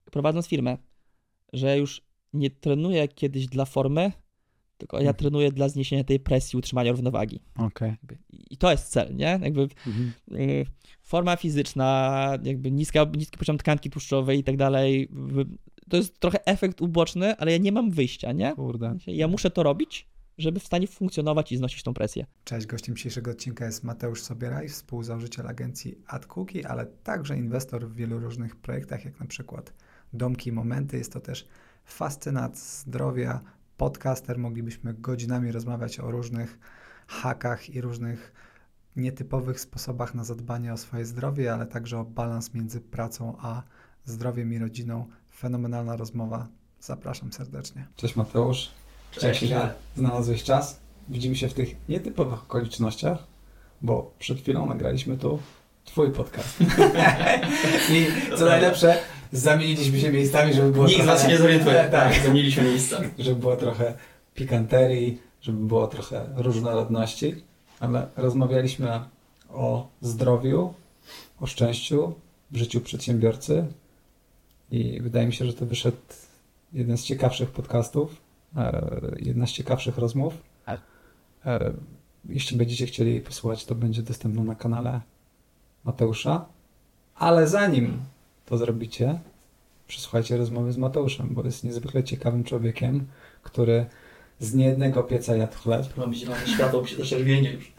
prowadząc firmę, że już nie trenuję jak kiedyś dla formy, tylko ja trenuję dla zniesienia tej presji, utrzymania równowagi. Okej. I to jest cel, nie? Jakby forma fizyczna, jakby niski poziom tkanki tłuszczowej i tak dalej, to jest trochę efekt uboczny, ale ja nie mam wyjścia, nie? Kurde. Ja muszę to robić, żeby w stanie funkcjonować i znosić tą presję. Cześć, gościem dzisiejszego odcinka jest Mateusz Sobieraj, współzałożyciel agencji AdCookie, ale także inwestor w wielu różnych projektach, jak na przykład Domki i Momenty. Jest to też fascynat zdrowia, podcaster. Moglibyśmy godzinami rozmawiać o różnych hakach i różnych nietypowych sposobach na zadbanie o swoje zdrowie, ale także o balans między pracą a zdrowiem i rodziną. Fenomenalna rozmowa. Zapraszam serdecznie. Cześć Mateusz. Cześć. Jak znalazłeś czas? Widzimy się w tych nietypowych okolicznościach, bo przed chwilą nagraliśmy tu twój podcast. I co najlepsze, zamieniliśmy się miejscami, żeby było Nikt z trochę... nas się nie zorientuje. Tak, Zamieniliśmy miejsca. żeby było trochę pikanterii, żeby było trochę różnorodności, ale rozmawialiśmy o zdrowiu, o szczęściu w życiu przedsiębiorcy i wydaje mi się, że to wyszedł jeden z ciekawszych podcastów, jedna z ciekawszych rozmów. Jeśli będziecie chcieli posłuchać, to będzie dostępne na kanale Mateusza, ale zanim to zrobicie, przesłuchajcie rozmowy z Mateuszem, bo jest niezwykle ciekawym człowiekiem, który z niejednego pieca jadł chleb. Mam zielone światło przy zaczerwieniu już.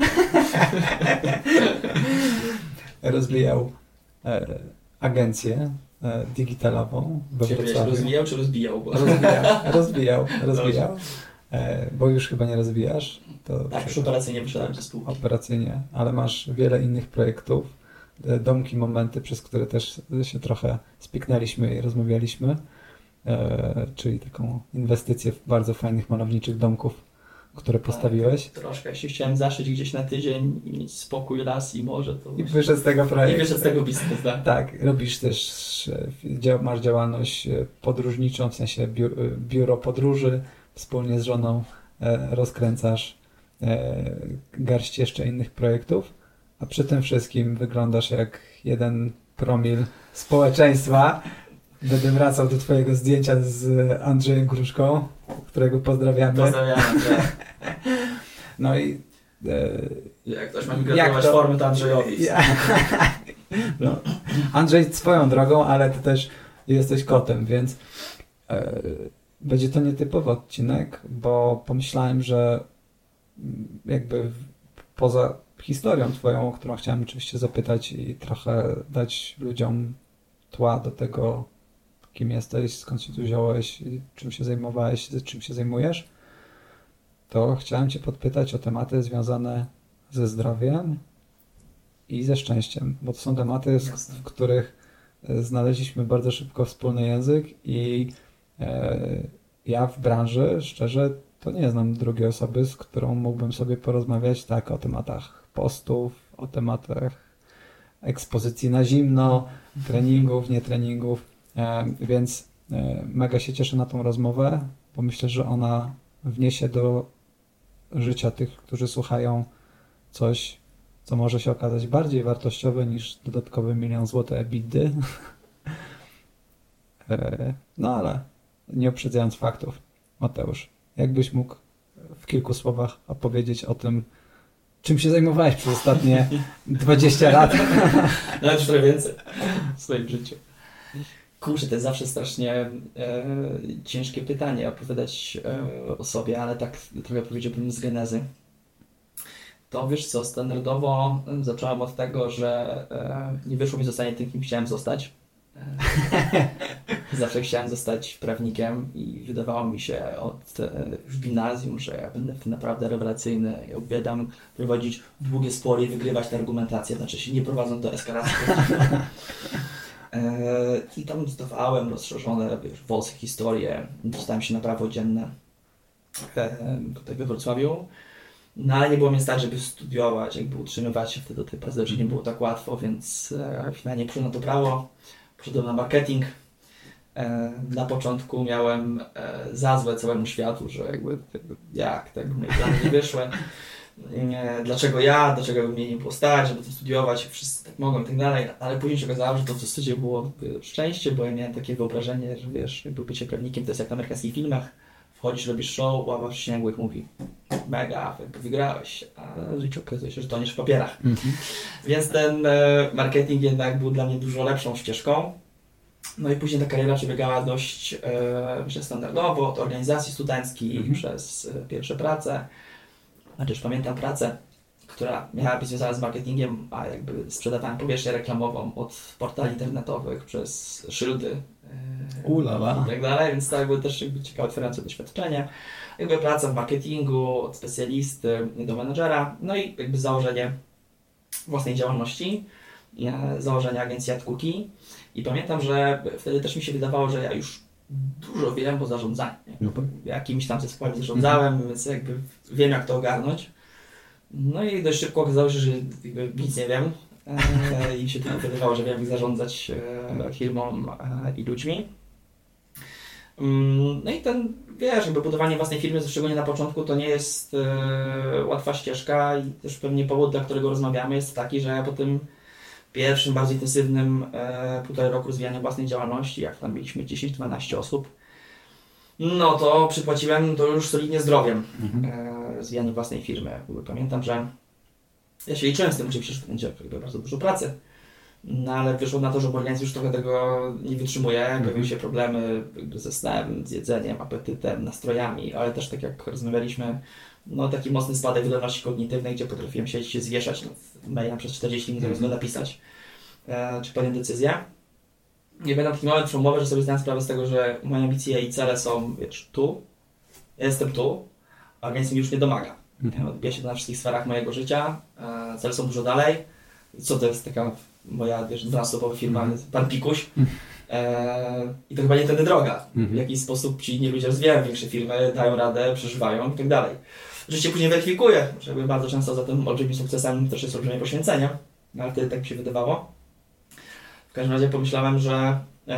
Rozwijał agencję digitalową we Ciebie się Wrocławiu. rozwijał czy rozbijał? Bo... Rozwijał. Bo już chyba nie rozwijasz. To Tak, już operacyjnie wyszedłem ze spółki. operacyjnie, ale masz wiele innych projektów, domki, momenty, przez które też się trochę spiknęliśmy i rozmawialiśmy, czyli taką inwestycję w bardzo fajnych, malowniczych domków, które postawiłeś. Troszkę, jeśli chciałem zaszyć gdzieś na tydzień i mieć spokój, las i morze, to... I wyszedł z tego I projektu. wyszedł z tego biznes, tak. Tak, robisz też, masz działalność podróżniczą, w sensie biuro podróży, wspólnie z żoną rozkręcasz garść jeszcze innych projektów, a przy tym wszystkim wyglądasz jak 1% społeczeństwa. Będę wracał do twojego zdjęcia z Andrzejem Gruszką, którego pozdrawiamy. Pozdrawiam. Tak. No i Jak ktoś ma mi gratulować formy, to Andrzejowi. No, Andrzej swoją drogą, ale ty też jesteś kotem, więc będzie to nietypowy odcinek, bo pomyślałem, że jakby poza historią twoją, o którą chciałem oczywiście zapytać i trochę dać ludziom tła do tego, kim jesteś, skąd się tu wziąłeś, czym się zajmowałeś, czym się zajmujesz, to chciałem cię podpytać o tematy związane ze zdrowiem i ze szczęściem, bo to są tematy, w których znaleźliśmy bardzo szybko wspólny język i ja w branży, szczerze, to nie znam drugiej osoby, z którą mógłbym sobie porozmawiać tak o tematach postów, o tematach ekspozycji na zimno, treningów, nie treningów, więc mega się cieszę na tą rozmowę, bo myślę, że ona wniesie do życia tych, którzy słuchają, coś, co może się okazać bardziej wartościowe niż dodatkowy 1 milion złotych EBITDA. No ale nie uprzedzając faktów, Mateusz, jakbyś mógł w kilku słowach opowiedzieć o tym, czym się zajmowałeś przez ostatnie 20 lat? Nawet już trochę więcej w swoim życiu. Kurczę, to jest zawsze strasznie ciężkie pytanie opowiadać o sobie, ale tak trochę powiedziałbym z genezy. To wiesz co, standardowo zacząłem od tego, że nie wyszło mi zostanie tym, kim chciałem zostać. Zawsze chciałem zostać prawnikiem i wydawało mi się już w gimnazjum, że ja będę w tym naprawdę rewelacyjny. Ja uwielbiam prowadzić długie spory i wygrywać tę argumentację, znaczy się nie prowadzą do eskalacji. I tam zdawałem rozszerzone wąskie historie, dostałem się na prawo dzienne tutaj we Wrocławiu. No ale nie było mnie stać, żeby studiować, jakby utrzymywać się wtedy do tej pracy, że nie było tak łatwo, więc finalnie przyszedłem na to prawo, poszedłem na marketing. Na początku miałem za złe całemu światu, że jakby jak tak moje plany nie wyszły. dlaczego by mnie nie było stać, żeby to studiować, wszyscy tak mogą i tak dalej, ale później się okazało, że to w zasadzie było szczęście, bo ja miałem takie wyobrażenie, że wiesz, jakby bycie prawnikiem to jest jak w amerykańskich filmach, wchodzisz, robisz show, ława przysięgłych mówi mega, jakby wygrałeś, a życie okazuje się, że toniesz w papierach. Więc ten marketing jednak był dla mnie dużo lepszą ścieżką. No i później ta kariera przebiegała dość myślę, standardowo, od organizacji studenckich przez pierwsze prace. Znaczy już pamiętam pracę, która miała być związana z marketingiem, a jakby sprzedawałem powierzchnię reklamową od portali internetowych przez szyldy i tak dalej, więc to były też jakby ciekawe, otwierające doświadczenie. Jakby praca w marketingu, od specjalisty do menedżera, no i jakby założenie własnej działalności, założenie agencji AdCookie. I pamiętam, że wtedy też mi się wydawało, że ja już dużo wiem o zarządzaniu. Jakimiś tam zespołami zarządzałem, więc jakby wiem, jak to ogarnąć. No i dość szybko okazało się, że nic nie wiem. I się tylko wydawało, że wiem, jak zarządzać firmą i ludźmi. No i ten, wiesz, jakby budowanie własnej firmy, szczególnie na początku, to nie jest łatwa ścieżka i też pewnie powód, dla którego rozmawiamy, jest taki, że ja po tym pierwszym, bardzo intensywnym 1,5 roku rozwijania własnej działalności, jak tam mieliśmy 10-12 osób, no to przypłaciłem to już solidnie zdrowiem rozwijaniu własnej firmy. Pamiętam, że ja się liczyłem z tym oczywiście, że to będzie bardzo dużo pracy, no ale wyszło na to, że organizm już trochę tego nie wytrzymuje, pojawiły się problemy ze snem, z jedzeniem, apetytem, nastrojami, ale też tak jak rozmawialiśmy, no taki mocny spadek wydolności kognitywnej, gdzie potrafiłem siedzieć się zwieszać nad mailem przez 40 minut, zamiast go napisać, czy podjąć decyzję. I będę taki moment przełomowy, że sobie zdałem sprawę z tego, że moje ambicje i cele są, wiesz, tu, ja jestem tu, a organizm już nie domaga. Odbija się to na wszystkich sferach mojego życia, cele są dużo dalej. I co to jest taka moja, wiesz, 12-osobowa firma, pan Pikuś. I to chyba nie tędy droga. W jakiś sposób ci ludzie rozwijają większe firmy, dają radę, przeżywają i tak dalej. Życie później weryfikuje, że bardzo często za tym olbrzymim sukcesem też jest olbrzymie poświęcenie, ale wtedy tak mi się wydawało. W każdym razie pomyślałem, że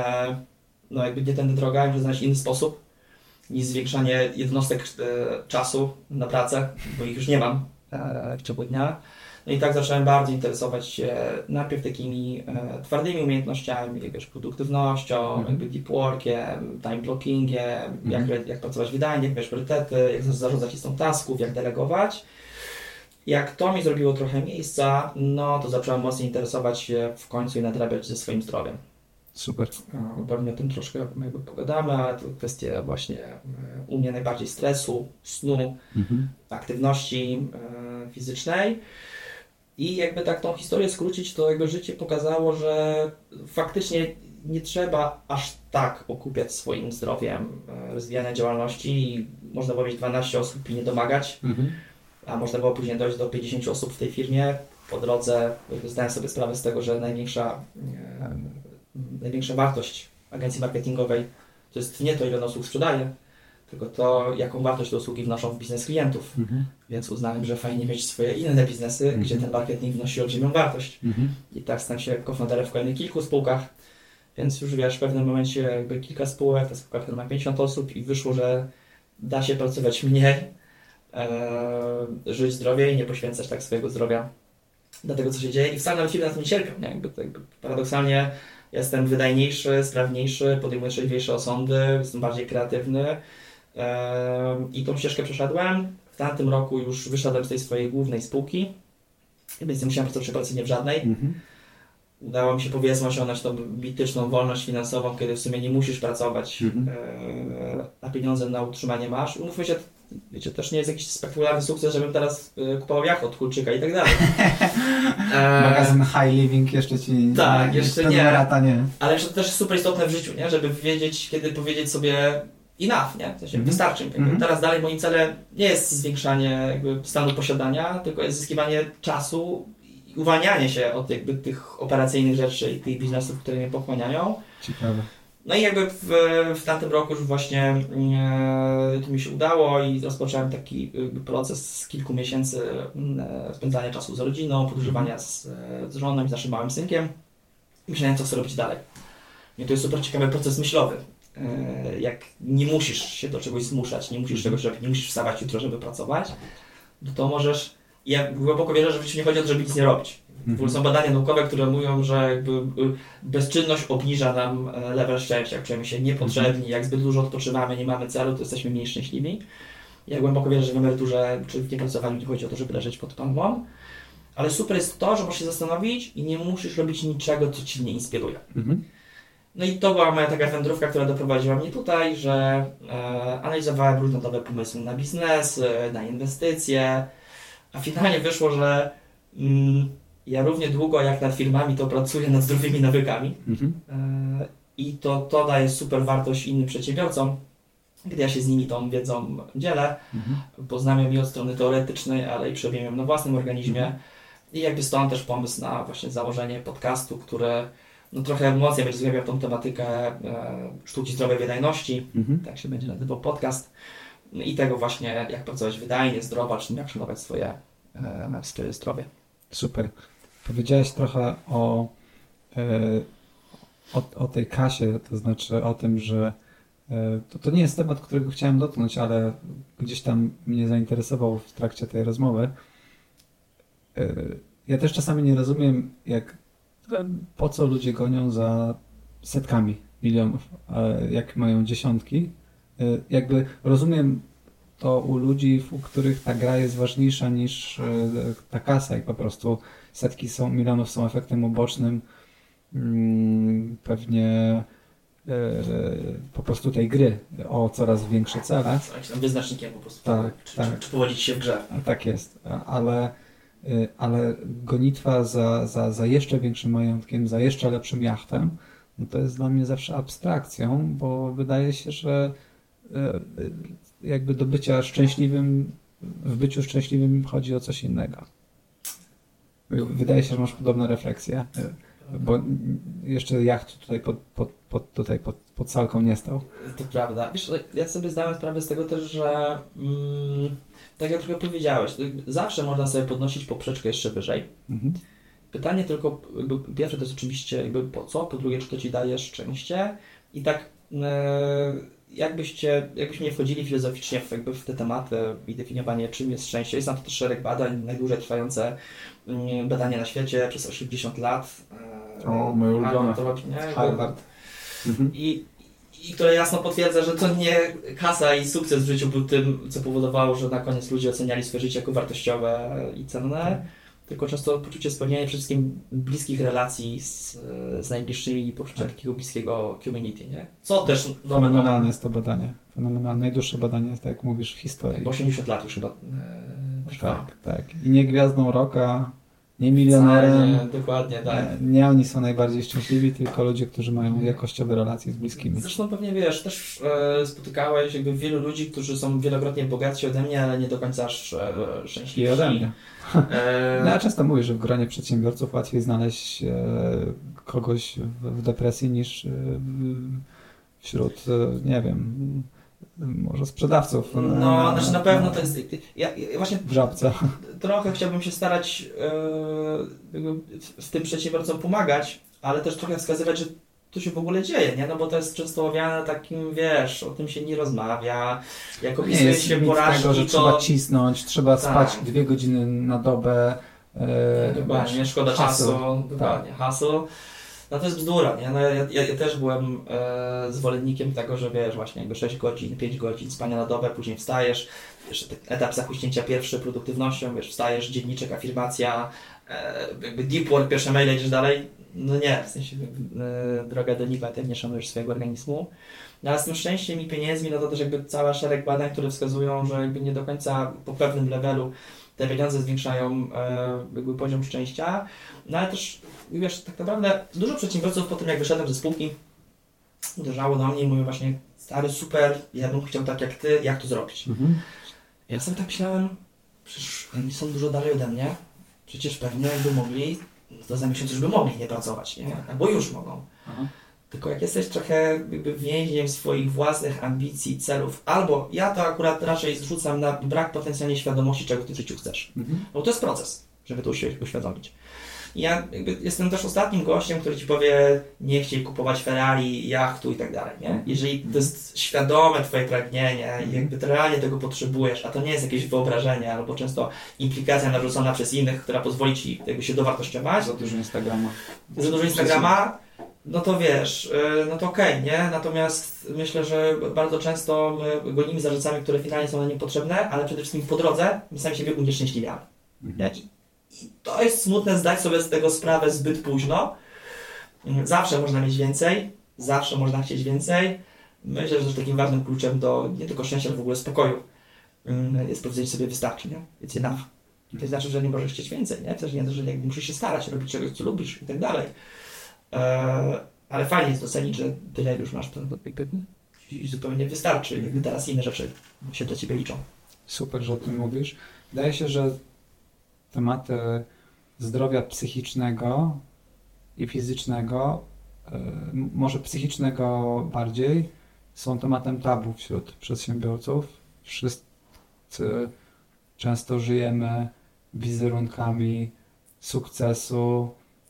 no jakby nie tędy droga, muszę znaleźć inny sposób niż zwiększanie jednostek czasu na pracę, bo ich już nie mam w ciągu dnia. No i tak zacząłem bardziej interesować się najpierw takimi twardymi umiejętnościami, wiesz, produktywnością, jakby deep workiem, time blockingiem, jak pracować wydajnie, wiesz, priorytety, jak zarządzać listą tasków, jak delegować. Jak to mi zrobiło trochę miejsca, no to zacząłem mocniej interesować się w końcu i nadrabiać ze swoim zdrowiem. Super. Pewnie o tym troszkę jakby pogadamy, ale to kwestie właśnie u mnie najbardziej stresu, snu, aktywności fizycznej. I jakby tak tą historię skrócić, to jakby życie pokazało, że faktycznie nie trzeba aż tak okupiać swoim zdrowiem rozwijania działalności i można było mieć 12 osób i nie domagać, a można było później dojść do 50 osób w tej firmie. Po drodze zdałem sobie sprawę z tego, że największa wartość agencji marketingowej to jest nie to, ile on usług sprzedaje, tylko to, jaką wartość te usługi wnoszą w biznes klientów. Więc uznałem, że fajnie mieć swoje inne biznesy, gdzie ten marketing wnosi olbrzymią wartość. I tak stałem się cofounderem w kolejnych kilku spółkach. Więc już wiesz, w pewnym momencie jakby kilka spółek, ta spółka ma 50 osób i wyszło, że da się pracować mniej, żyć zdrowiej i nie poświęcać tak swojego zdrowia do tego, co się dzieje. I wcale nawet firmy na tym nie cierpią. Nie? Jakby paradoksalnie jestem wydajniejszy, sprawniejszy, podejmuję trzeźwiejsze osądy, jestem bardziej kreatywny i tą ścieżkę przeszedłem. W tamtym roku już wyszedłem z tej swojej głównej spółki, więc nie musiałem pracować operacyjnie w żadnej. Udało mi się powiedzmy osiągnąć tą mityczną wolność finansową, kiedy w sumie nie musisz pracować, a pieniądze na utrzymanie masz. Umówmy się, wiecie, też nie jest jakiś spektakularny sukces, żebym teraz kupował jacht od Kulczyka i tak dalej. Magazyn High Living jeszcze ci tak, jeszcze nie. Lata nie. Ale to też jest super istotne w życiu, nie? Żeby wiedzieć, kiedy powiedzieć sobie enough, nie? W sensie wystarczy. Teraz dalej moim celem nie jest zwiększanie jakby stanu posiadania, tylko jest zyskiwanie czasu i uwalnianie się od jakby tych operacyjnych rzeczy i tych biznesów, które mnie pochłaniają. Ciekawe. No i jakby w tamtym roku już właśnie to mi się udało i rozpocząłem taki proces z kilku miesięcy spędzania czasu z rodziną, podróżowania z żoną i z naszym małym synkiem i myślałem, co chcę robić dalej. I to jest super ciekawy proces myślowy. Jak nie musisz się do czegoś zmuszać, nie musisz czegoś robić, nie musisz wstawać jutro, żeby pracować, to możesz I ja głęboko wierzę, że w życiu nie chodzi o to, żeby nic nie robić. W ogóle są badania naukowe, które mówią, że jakby bezczynność obniża nam level szczęścia, jak czujemy się niepotrzebni, jak zbyt dużo odpoczywamy, nie mamy celu, to jesteśmy mniej szczęśliwi. Ja głęboko wierzę, że w emeryturze czy w niepracowaniu nie chodzi o to, żeby leżeć pod palmą, ale super jest to, że możesz się zastanowić i nie musisz robić niczego, co Ci nie inspiruje. No i to była moja taka wędrówka, która doprowadziła mnie tutaj, że analizowałem różne nowe pomysły na biznes, na inwestycje, a finalnie wyszło, że ja równie długo jak nad firmami to pracuję nad zdrowymi nawykami i to daje super wartość innym przedsiębiorcom, gdy ja się z nimi tą wiedzą dzielę, poznam ją i od strony teoretycznej, ale i przebiję ją na własnym organizmie i jakby stąd też pomysł na właśnie założenie podcastu, które no trochę mocniej będzie zgłębiał tą tematykę sztuki zdrowej wydajności, tak się będzie nazywał podcast i tego właśnie jak pracować wydajnie, zdrowo, czyli jak szanować swoje zdrowie. Super. Powiedziałeś trochę o tej kasie, to znaczy o tym, że to nie jest temat, którego chciałem dotknąć, ale gdzieś tam mnie zainteresował w trakcie tej rozmowy. Ja też czasami nie rozumiem, po co ludzie gonią za setkami milionów, jak mają dziesiątki. Jakby rozumiem to u ludzi, u których ta gra jest ważniejsza niż ta kasa i po prostu setki milionów są efektem ubocznym pewnie po prostu tej gry o coraz większe cele. Wyznacznikiem po prostu. Tak, czy powodzić się w grze. Tak jest, ale gonitwa za jeszcze większym majątkiem, za jeszcze lepszym jachtem, no to jest dla mnie zawsze abstrakcją, bo wydaje się, że jakby do bycia szczęśliwym, w byciu szczęśliwym chodzi o coś innego. Wydaje się, że masz podobne refleksje, bo jeszcze jacht tutaj pod salką nie stał. To prawda. Wiesz, ja sobie zdałem sprawę z tego też, że tak jak trochę powiedziałeś, zawsze można sobie podnosić poprzeczkę jeszcze wyżej. Pytanie tylko, pierwsze to jest oczywiście po co, po drugie czy to Ci daje szczęście i tak jakbyśmy nie wchodzili filozoficznie w te tematy i definiowanie czym jest szczęście. Jest na to też szereg badań, najdłużej trwające badania na świecie przez 80 lat. Moje ulubione. Harvard. I które jasno potwierdza, że to nie kasa i sukces w życiu był tym, co powodowało, że na koniec ludzie oceniali swoje życie jako wartościowe i cenne, tylko często poczucie spełnienia przede wszystkim bliskich relacji z najbliższymi i poczucia takiego bliskiego community, nie? Co też... Fenomenalne jest to badanie. Fenomenalne. Najdłuższe badanie jest, tak jak mówisz, w historii. 80 lat już chyba trwa. Tak. I nie gwiazdą roka, nie milionerem. Dokładnie, tak. Nie oni są najbardziej szczęśliwi, tylko ludzie, którzy mają jakościowe relacje z bliskimi. Zresztą pewnie wiesz, też spotykałeś wielu ludzi, którzy są wielokrotnie bogatsi ode mnie, ale nie do końca szczęśliwi. I ode mnie. No, ja często mówię, że w gronie przedsiębiorców łatwiej znaleźć kogoś w depresji niż wśród, nie wiem, może sprzedawców. Znaczy na pewno to jest... Ja właśnie w Żabce. Trochę chciałbym się starać w tym przedsiębiorcom pomagać, ale też trochę wskazywać, że to się w ogóle dzieje, nie? No bo to jest często owiane takim, wiesz, o tym się nie rozmawia, jak opisuje się porażki, tego, że trzeba cisnąć, trzeba spać 2 godziny na dobę. Dokładnie, szkoda czasu, dokładnie, hasło. No to jest bzdura, nie? No ja też byłem zwolennikiem tego, że wiesz, właśnie jakby 6 godzin, 5 godzin spania na dobę, później wstajesz, wiesz, etap zachuśnięcia pierwszy produktywnością, wiesz, wstajesz, dzienniczek, afirmacja, jakby deep work, pierwsze maile, idziesz dalej. No nie, w sensie droga do nikła, jak nie szanujesz swojego organizmu. No, ale z tym szczęściem i pieniędzmi, no to też jakby cały szereg badań, które wskazują, że jakby nie do końca po pewnym levelu te pieniądze zwiększają jakby poziom szczęścia. No ale też, wiesz, tak naprawdę dużo przedsiębiorców po tym, jak wyszedłem ze spółki, uderzało do mnie i mówią właśnie, stary, super, ja bym chciał tak jak ty, jak to zrobić? Ja sobie tak myślałem, przecież oni są dużo dalej ode mnie, przecież pewnie jakby mogli, to za miesiąc już by mogli nie pracować, nie? Albo już mogą. Tylko jak jesteś trochę jakby więźniem swoich własnych ambicji, celów, albo ja to akurat raczej zrzucam na brak potencjalnej świadomości, czego ty w życiu chcesz. Bo to jest proces, żeby to uświadomić. Ja jakby jestem też ostatnim gościem, który ci powie, nie chciej kupować Ferrari, jachtu i tak dalej, nie? Jeżeli to jest świadome twoje pragnienie i jakby ty realnie tego potrzebujesz, a to nie jest jakieś wyobrażenie albo często implikacja narzucona przez innych, która pozwoli ci jakby się dowartościować. Za dużo Instagrama. Za dużo Instagrama, no to wiesz, no to okej, nie? Natomiast myślę, że bardzo często my gonimy za rzeczami, które finalnie są nam niepotrzebne, ale przede wszystkim po drodze my sami siebie unieszczęśliwiamy. Nie? I to jest smutne zdać sobie z tego sprawę zbyt późno. Zawsze można mieć więcej, zawsze można chcieć więcej. Myślę, że takim ważnym kluczem do nie tylko szczęścia, ale w ogóle spokoju jest powiedzenie sobie wystarczy, nie? It's enough. To znaczy, że nie możesz chcieć więcej, nie? Też nie, że jakby musisz się starać, robić czegoś, co lubisz i tak dalej. Ale fajnie jest docenić, że tyle już masz, to zupełnie wystarczy. Jakby teraz inne rzeczy się dla ciebie liczą. Super, że o tym mówisz. Wydaje się, że tematy zdrowia psychicznego i fizycznego, może psychicznego bardziej, są tematem tabu wśród przedsiębiorców. Wszyscy często żyjemy wizerunkami sukcesu,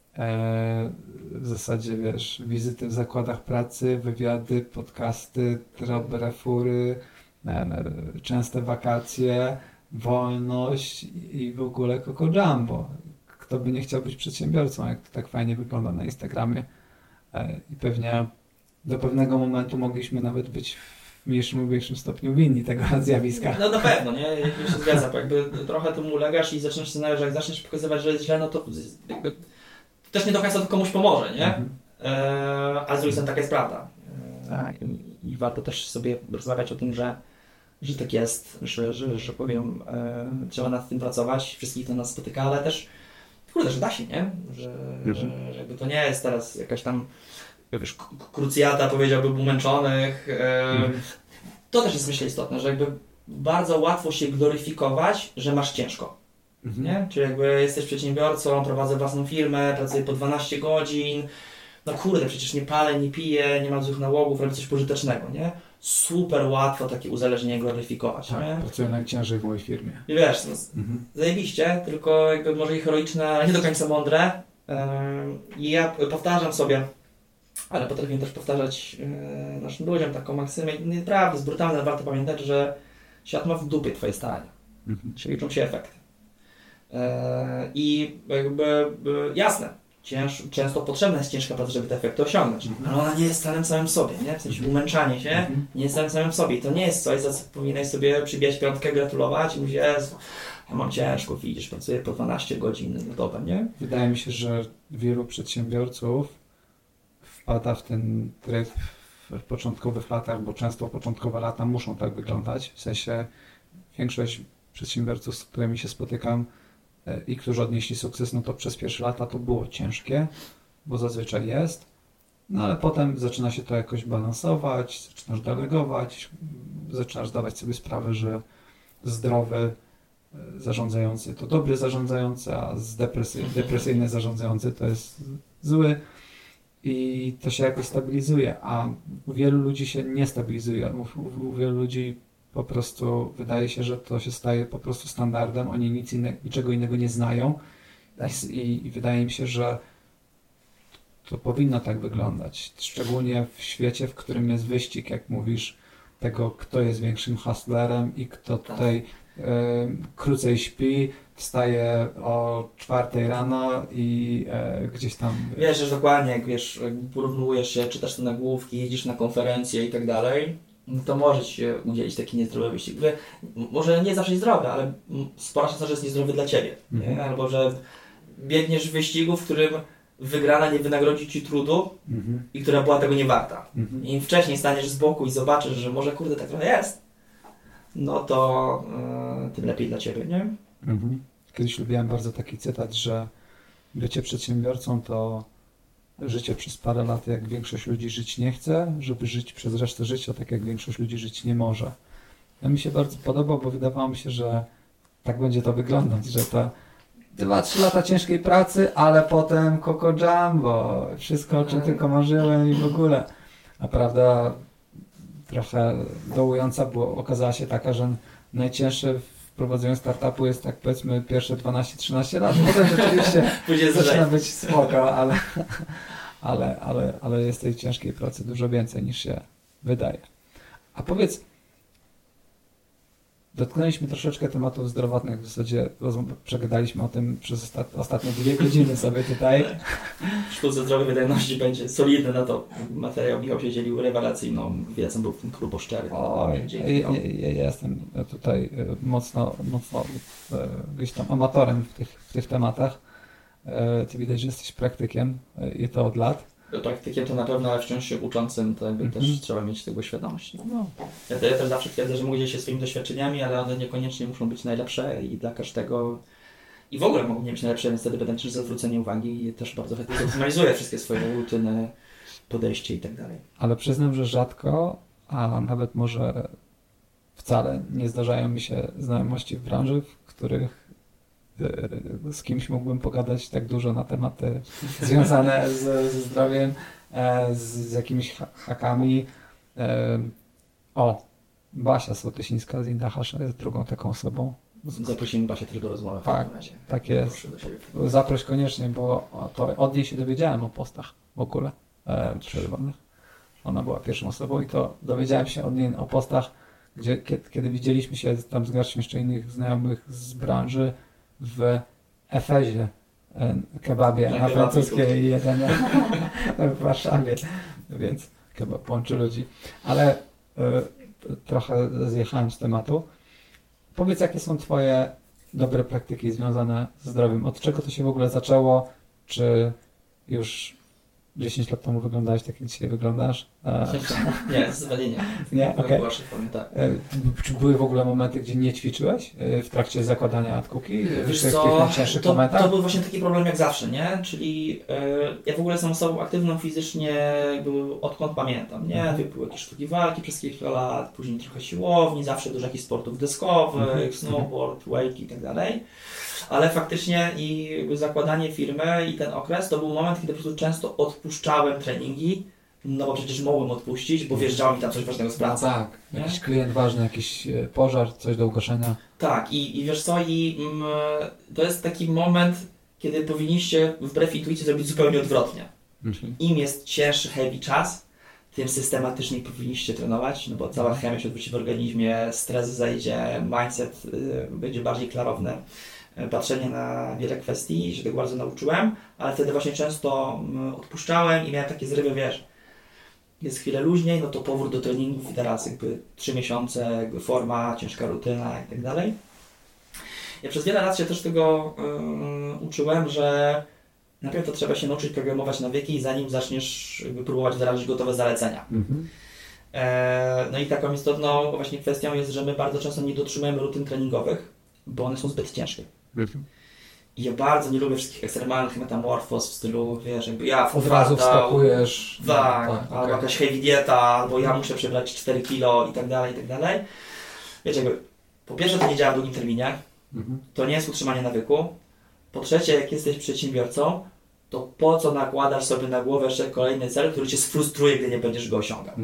w zasadzie wiesz, wizyty w zakładach pracy, wywiady, podcasty, dobre fury, częste wakacje, wolność i w ogóle Coco Jumbo. Kto by nie chciał być przedsiębiorcą, jak to tak fajnie wygląda na Instagramie. I pewnie do pewnego momentu mogliśmy nawet być w mniejszym lub większym stopniu winni tego zjawiska. No na pewno, nie? Jak się zgadza, bo jakby trochę temu ulegasz i zaczynasz się znaleźć, że jak zaczniesz pokazywać, że jest źle, no to jakby to też nie do końca to komuś pomoże, nie? Ale z drugiej strony taka jest prawda. Tak. I warto też sobie rozmawiać o tym, że tak jest, że powiem, trzeba nad tym pracować, wszystkich to nas spotyka, ale też kurde, że da się, nie? Że jakby to nie jest teraz jakaś tam, wiesz, krucjata, powiedziałbym, umęczonych. To też jest, myślę, istotne, że jakby bardzo łatwo się gloryfikować, że masz ciężko. Nie? Czyli jakby jesteś przedsiębiorcą, prowadzę własną firmę, pracuję po 12 godzin, no kurde, przecież nie palę, nie piję, nie mam złych nałogów, robię coś pożytecznego, nie? Super łatwo takie uzależnienie gloryfikować, tak, nie? Pracuję najciężej w mojej firmie. I wiesz, no, zajebiście, tylko jakby może i heroiczne, ale nie do końca mądre. I ja powtarzam sobie, ale potrafię też powtarzać naszym ludziom taką maksymę. Naprawdę jest brutalne, ale warto pamiętać, że świat ma w dupie twoje starania. Czyli liczą się efekty. I jakby jasne, często potrzebna jest ciężka praca, żeby te efekty osiągnąć, ale ona nie jest celem samym sobie, nie? W sensie umęczanie się nie jest celem samym sobie. I to nie jest coś, za co powinieneś sobie przybijać piątkę, gratulować i mówić, Jezu, ja mam ciężko, widzisz, pracuję po 12 godzin na dobę, nie? Wydaje mi się, że wielu przedsiębiorców wpada w ten tryb w początkowych latach, bo często początkowe lata muszą tak wyglądać. W sensie większość przedsiębiorców, z którymi się spotykam i którzy odnieśli sukces, no to przez pierwsze lata to było ciężkie, bo zazwyczaj jest, no ale potem zaczyna się to jakoś balansować, zaczynasz delegować, zaczynasz dawać sobie sprawę, że zdrowy zarządzający to dobry zarządzający, a depresyjny zarządzający to jest zły i to się jakoś stabilizuje, a u wielu ludzi się nie stabilizuje, u wielu ludzi po prostu wydaje się, że to się staje po prostu standardem, oni niczego innego nie znają i wydaje mi się, że to powinno tak wyglądać, szczególnie w świecie, w którym jest wyścig, jak mówisz, tego, kto jest większym hustlerem i kto tutaj krócej śpi, wstaje o 4 rano i gdzieś tam... Wiesz, że dokładnie, jak wiesz, porównujesz się, czytasz te nagłówki, jedziesz na konferencje i tak dalej, to może ci się udzielić taki niezdrowy wyścig. Może nie zawsze zdrowy, ale spora szansa, że jest niezdrowy dla ciebie. Nie? Albo że biegniesz w wyścigu, w którym wygrana nie wynagrodzi ci trudu i która była tego nie warta. Im wcześniej staniesz z boku i zobaczysz, że może kurde tak trochę jest, no to tym lepiej dla ciebie, nie? Kiedyś lubiłem bardzo taki cytat, że bycie przedsiębiorcą to życie przez parę lat, jak większość ludzi żyć nie chce, żeby żyć przez resztę życia, tak jak większość ludzi żyć nie może. To mi się bardzo podobał, bo wydawało mi się, że tak będzie to wyglądać, że to 2-3 lata ciężkiej pracy, ale potem Coco Jumbo, wszystko o czym tylko marzyłem i w ogóle. A prawda trochę dołująca okazała się taka, że najcięższe w prowadzeniu startupu jest tak powiedzmy pierwsze 12-13 lat. Potem rzeczywiście zaczyna być spoko, ale jest tej ciężkiej pracy dużo więcej niż się wydaje. A powiedz, dotknęliśmy troszeczkę tematów zdrowotnych, w zasadzie przegadaliśmy o tym przez ostatnie 2 godziny sobie tutaj. Sztuce zdrowej wydajności będzie solidny na to materiał. Michał się dzielił rewelacyjną wiedzą, był w tym klubu szczery. Oj, ja jestem tutaj mocno gdzieś tam amatorem w tych tematach. Ty widać, że jesteś praktykiem i to od lat. Praktykiem to na pewno, ale wciąż się uczącym, to jakby też trzeba mieć tego świadomość. No. Ja też zawsze twierdzę, że mogę dzielić się swoimi doświadczeniami, ale one niekoniecznie muszą być najlepsze i dla każdego i w ogóle mogą nie być najlepsze, więc wtedy będę też za zwrócenie uwagi i też bardzo chętnie zoptymalizuję wszystkie swoje rutyny, podejście i tak dalej. Ale przyznam, że rzadko, a nawet może wcale nie zdarzają mi się znajomości w branży, w których z kimś mógłbym pogadać tak dużo na tematy związane ze zdrowiem, z jakimiś hakami. Basia Sotysińska z Indahasza jest drugą taką osobą. Zaprosimy Basię też do rozmowy. Tak jest. Zaproś koniecznie, bo to od niej się dowiedziałem o postach w ogóle przerywanych. Ona była pierwszą osobą i to dowiedziałem się od niej o postach, kiedy widzieliśmy się tam z garścią jeszcze innych znajomych z branży w Efezie, kebabie na francuskiej jedzenie w Warszawie, więc kebab łączy ludzi. Ale trochę zjechałem z tematu. Powiedz, jakie są Twoje dobre praktyki związane ze zdrowiem? Od czego to się w ogóle zaczęło? Czy już 10 lat temu wyglądałeś tak, jak dzisiaj wyglądasz? Nie, zdecydowanie nie. Nie? Okej. Tak. Czy były w ogóle momenty, gdzie nie ćwiczyłeś w trakcie zakładania AdCookie? Wiesz co, to był właśnie taki problem jak zawsze, nie? Czyli ja w ogóle jestem osobą aktywną fizycznie jakby odkąd pamiętam, nie? Były jakieś sztuki walki przez kilka lat, później trochę siłowni, zawsze dużo jakichś sportów deskowych, snowboard, wake i tak dalej. Ale faktycznie i zakładanie firmy i ten okres to był moment, kiedy po prostu często odpuszczałem treningi, no bo przecież mogłem odpuścić, bo wjeżdżało mi tam coś ważnego z pracy. Tak, jakiś klient ważny, jakiś pożar, coś do ugaszenia. Tak, i wiesz co, to jest taki moment, kiedy powinniście wbrew intuicji zrobić zupełnie odwrotnie. Im jest cięższy, heavy czas, tym systematycznie powinniście trenować, no bo cała chemia się odwróci w organizmie, stres zejdzie, mindset będzie bardziej klarowny. Patrzenie na wiele kwestii, się tego bardzo nauczyłem, ale wtedy właśnie często odpuszczałem i miałem takie zrywy, wiesz, jest chwilę luźniej, no to powrót do treningów i teraz jakby 3 miesiące, jakby forma, ciężka rutyna i tak dalej. Ja przez wiele lat się też tego uczyłem, że najpierw to trzeba się nauczyć programować nawyki, zanim zaczniesz jakby próbować wdrażać gotowe zalecenia. No i taką istotną właśnie kwestią jest, że my bardzo często nie dotrzymujemy rutyn treningowych, bo one są zbyt ciężkie. I ja bardzo nie lubię wszystkich ekstremalnych metamorfoz w stylu, wiesz, jakby ja od razu wskakujesz. Tak, albo jakaś heavy dieta, albo ja muszę przebrać 4 kilo i tak dalej, i tak dalej. Wiecie, jakby po pierwsze to nie działa w długim terminie, to nie jest utrzymanie nawyku. Po trzecie, jak jesteś przedsiębiorcą, to po co nakładasz sobie na głowę jeszcze kolejny cel, który cię sfrustruje, gdy nie będziesz go osiągał.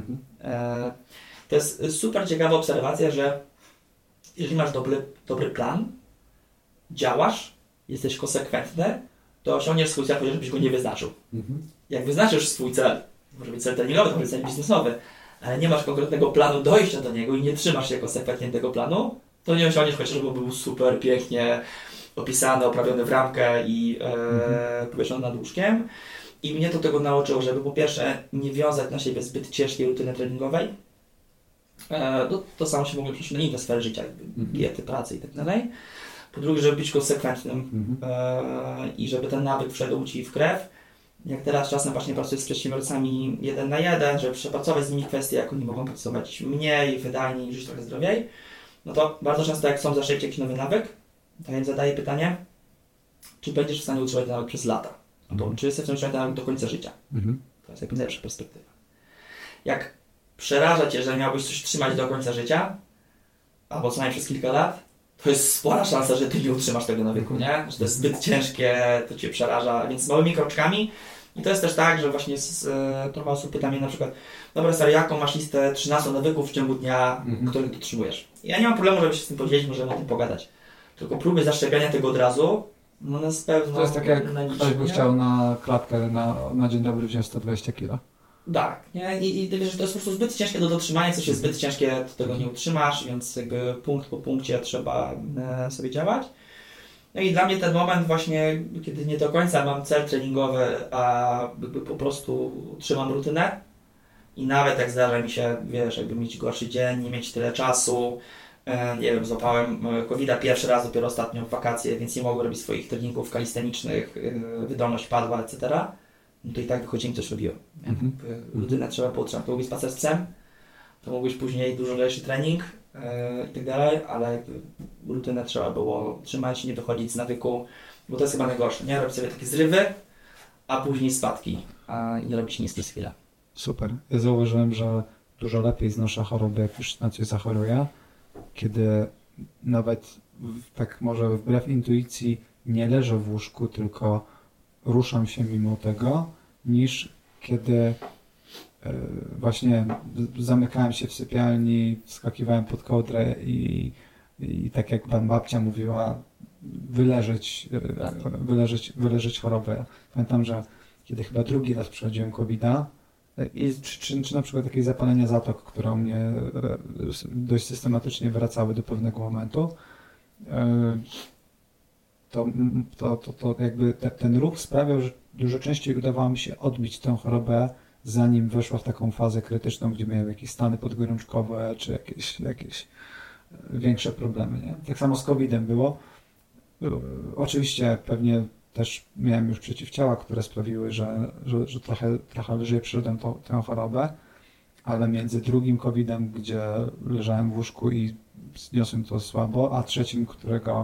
To jest super ciekawa obserwacja, że jeżeli masz dobry plan, działasz, jesteś konsekwentny, to osiągniesz swój cel, chociażbyś go nie wyznaczył. Jak wyznaczysz swój cel, może być cel treningowy, może być cel biznesowy, ale nie masz konkretnego planu dojścia do niego i nie trzymasz się konsekwentnie tego planu, to nie osiągniesz, chociażby był super pięknie opisany, oprawiony w ramkę i powieszony nad łóżkiem. I mnie to tego nauczyło, żeby po pierwsze nie wiązać na siebie zbyt ciężkiej rutyny treningowej. To samo się mogło przejść na inne sfery życia, diety, pracy i tak dalej. Po drugie, żeby być konsekwentnym i żeby ten nawyk wszedł Ci w krew. Jak teraz czasem właśnie pracuję z przedsiębiorcami 1 na 1, żeby przepracować z nimi kwestie, jak oni mogą pracować mniej, wydajniej, żyć trochę zdrowiej, no to bardzo często jak chcą zaszczepić jakiś nowy nawyk, to ja im zadaję pytanie, czy będziesz w stanie utrzymać ten nawyk przez lata, albo czy jesteś w stanie utrzymać ten nawyk do końca życia. To jest jakby najlepsza perspektywa. Jak przeraża Cię, że miałbyś coś trzymać do końca życia, albo co najmniej przez kilka lat, to jest spora szansa, że Ty nie utrzymasz tego nawyku, nie? Że to jest zbyt ciężkie, to Cię przeraża, więc małymi kroczkami I to jest też tak, że właśnie trochę osób pyta mnie na przykład, dobra stary, jaką masz listę 13 nawyków w ciągu dnia, których dotrzymujesz? Ja nie mam problemu, żeby się z tym podzielić, możemy o tym pogadać. Tylko próby zaszczepiania tego od razu, no na pewno... To jest tak jak ktoś by chciał na klatkę na dzień dobry wziąć 120 kg. Tak, nie? I wiesz, że to jest po prostu zbyt ciężkie do dotrzymania, coś jest zbyt ciężkie, to tego nie utrzymasz, więc jakby punkt po punkcie trzeba sobie działać. No i dla mnie ten moment właśnie, kiedy nie do końca mam cel treningowy, a jakby po prostu trzymam rutynę i nawet jak zdarza mi się, wiesz, jakby mieć gorszy dzień, nie mieć tyle czasu, nie wiem, złapałem COVID-a pierwszy raz dopiero ostatnio w wakacje, więc nie mogłem robić swoich treningów kalistenicznych, wydolność padła, etc. No to i tak wychodzi mi coś robiło. Rutynę trzeba poutrzymać. To mógł być spacer z psem, to mógł być później dużo lepszy trening i tak dalej, ale rutynę trzeba było trzymać, nie wychodzić z nawyku, bo to jest chyba najgorsze, nie? Robić sobie takie zrywy, a później spadki, a nie robić nic przez chwilę. Super. Ja zauważyłem, że dużo lepiej znoszę choroby, jak już na coś zachoruję, kiedy nawet tak może wbrew intuicji nie leżę w łóżku, tylko ruszam się mimo tego, niż kiedy właśnie zamykałem się w sypialni, wskakiwałem pod kołdrę i tak jak pan babcia mówiła, wyleżeć chorobę. Pamiętam, że kiedy chyba drugi raz przechodziłem COVID-a, czy na przykład jakieś zapalenia zatok, które u mnie dość systematycznie wracały do pewnego momentu, to jakby ten ruch sprawiał, że dużo częściej udawało mi się odbić tę chorobę, zanim weszła w taką fazę krytyczną, gdzie miałem jakieś stany podgorączkowe, czy jakieś większe problemy. Nie? Tak samo z COVID-em było. Oczywiście pewnie też miałem już przeciwciała, które sprawiły, że trochę lżej przyszedłem tę chorobę, ale między drugim COVID-em, gdzie leżałem w łóżku i zniosłem to słabo, a trzecim, którego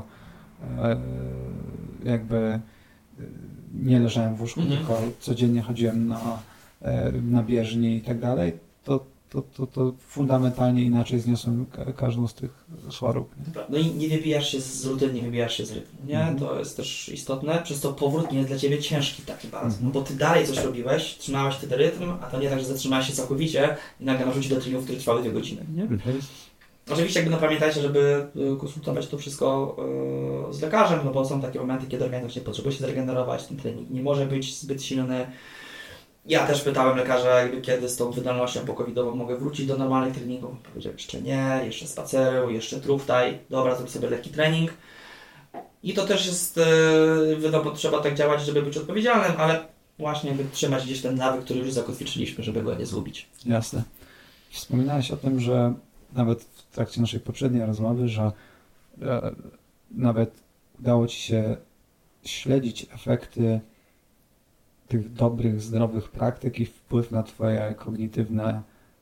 jakby nie leżałem w łóżku, tylko codziennie chodziłem na bieżni i tak dalej, to fundamentalnie inaczej zniosłem każdą z tych chorób. No i nie wybijasz się z rutyny, nie wybijasz się z rytmu, nie? To jest też istotne, przez to powrót nie jest dla Ciebie ciężki taki bardzo, no bo Ty dalej coś robiłeś, trzymałeś ten rytm, a to nie tak, że zatrzymałeś się całkowicie i nagle masz wrócić do treningów, które trwały 2 godziny, nie? Oczywiście jakby pamiętajcie, żeby konsultować to wszystko z lekarzem, no bo są takie momenty, kiedy organizm potrzebuje się zregenerować, ten trening nie może być zbyt silny. Ja też pytałem lekarza, jakby kiedy z tą wydolnością po-covidową mogę wrócić do normalnych treningów. Powiedział, jeszcze nie, jeszcze spaceru, jeszcze truftaj, dobra, zrób sobie lekki trening. I to też jest, wiadomo, trzeba tak działać, żeby być odpowiedzialnym, ale właśnie jakby trzymać gdzieś ten nawyk, który już zakotwiczyliśmy, żeby go nie zgubić. Jasne. Wspominałeś o tym, że nawet w trakcie naszej poprzedniej rozmowy, że nawet udało Ci się śledzić efekty tych dobrych, zdrowych praktyk i wpływ na Twoje kognitywne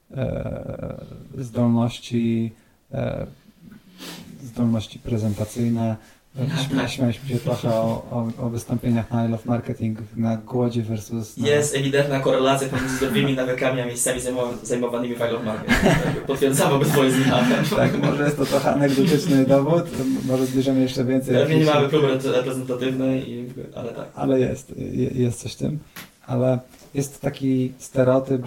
zdolności prezentacyjne. Śmialiśmy się trochę o wystąpieniach na I Love Marketing, na głodzie versus... Jest ewidentna korelacja pomiędzy zdrowymi nawykami a miejscami zajmowanymi w I Love Marketing. Potwierdzam obydwoje zdania. Tak, może jest to trochę anegdotyczny dowód, może zbierzemy jeszcze więcej. Pewnie nie mamy próby reprezentatywnej, ale tak. Ale jest coś w tym. Ale jest taki stereotyp,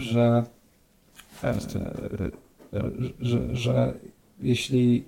że jeśli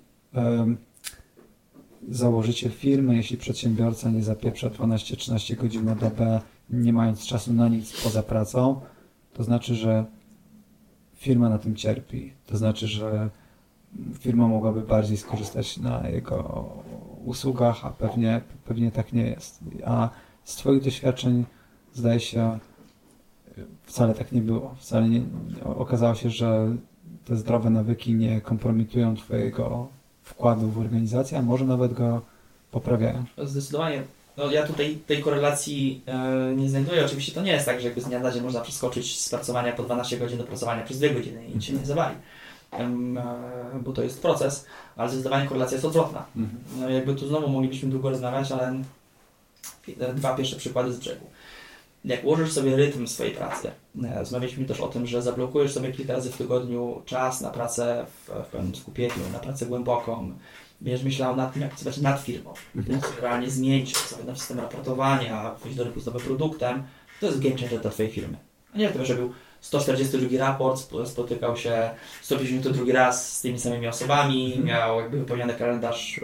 założyciel firmy, jeśli przedsiębiorca nie zapieprza 12-13 godzin na dobę, nie mając czasu na nic poza pracą, to znaczy, że firma na tym cierpi. To znaczy, że firma mogłaby bardziej skorzystać na jego usługach, a pewnie tak nie jest. A z Twoich doświadczeń zdaje się, wcale tak nie było. Wcale nie, okazało się, że te zdrowe nawyki nie kompromitują Twojego wkładu w organizację, a może nawet go poprawiają. Zdecydowanie. No, ja tutaj tej korelacji nie znajduję. Oczywiście to nie jest tak, że jakby z dnia na dzień można przeskoczyć z pracowania po 12 godzin do pracowania przez 2 godziny i nic się nie zawali. Bo to jest proces, ale zdecydowanie korelacja jest odwrotna. No, jakby tu znowu moglibyśmy długo rozmawiać, ale 2 pierwsze przykłady z brzegu. Jak ułożysz sobie rytm swojej pracy, rozmawialiśmy też o tym, że zablokujesz sobie kilka razy w tygodniu czas na pracę w pełnym skupieniu, na pracę głęboką, będziesz myślał nad tym, jak pracować nad firmą, realnie zmienić sobie na system raportowania, wyjść do rynku z nowym produktem, to jest game changer dla twojej firmy. A nie, to że był 142 raport, spotykał się 152 raz z tymi samymi osobami, miał jakby wypełniony kalendarz,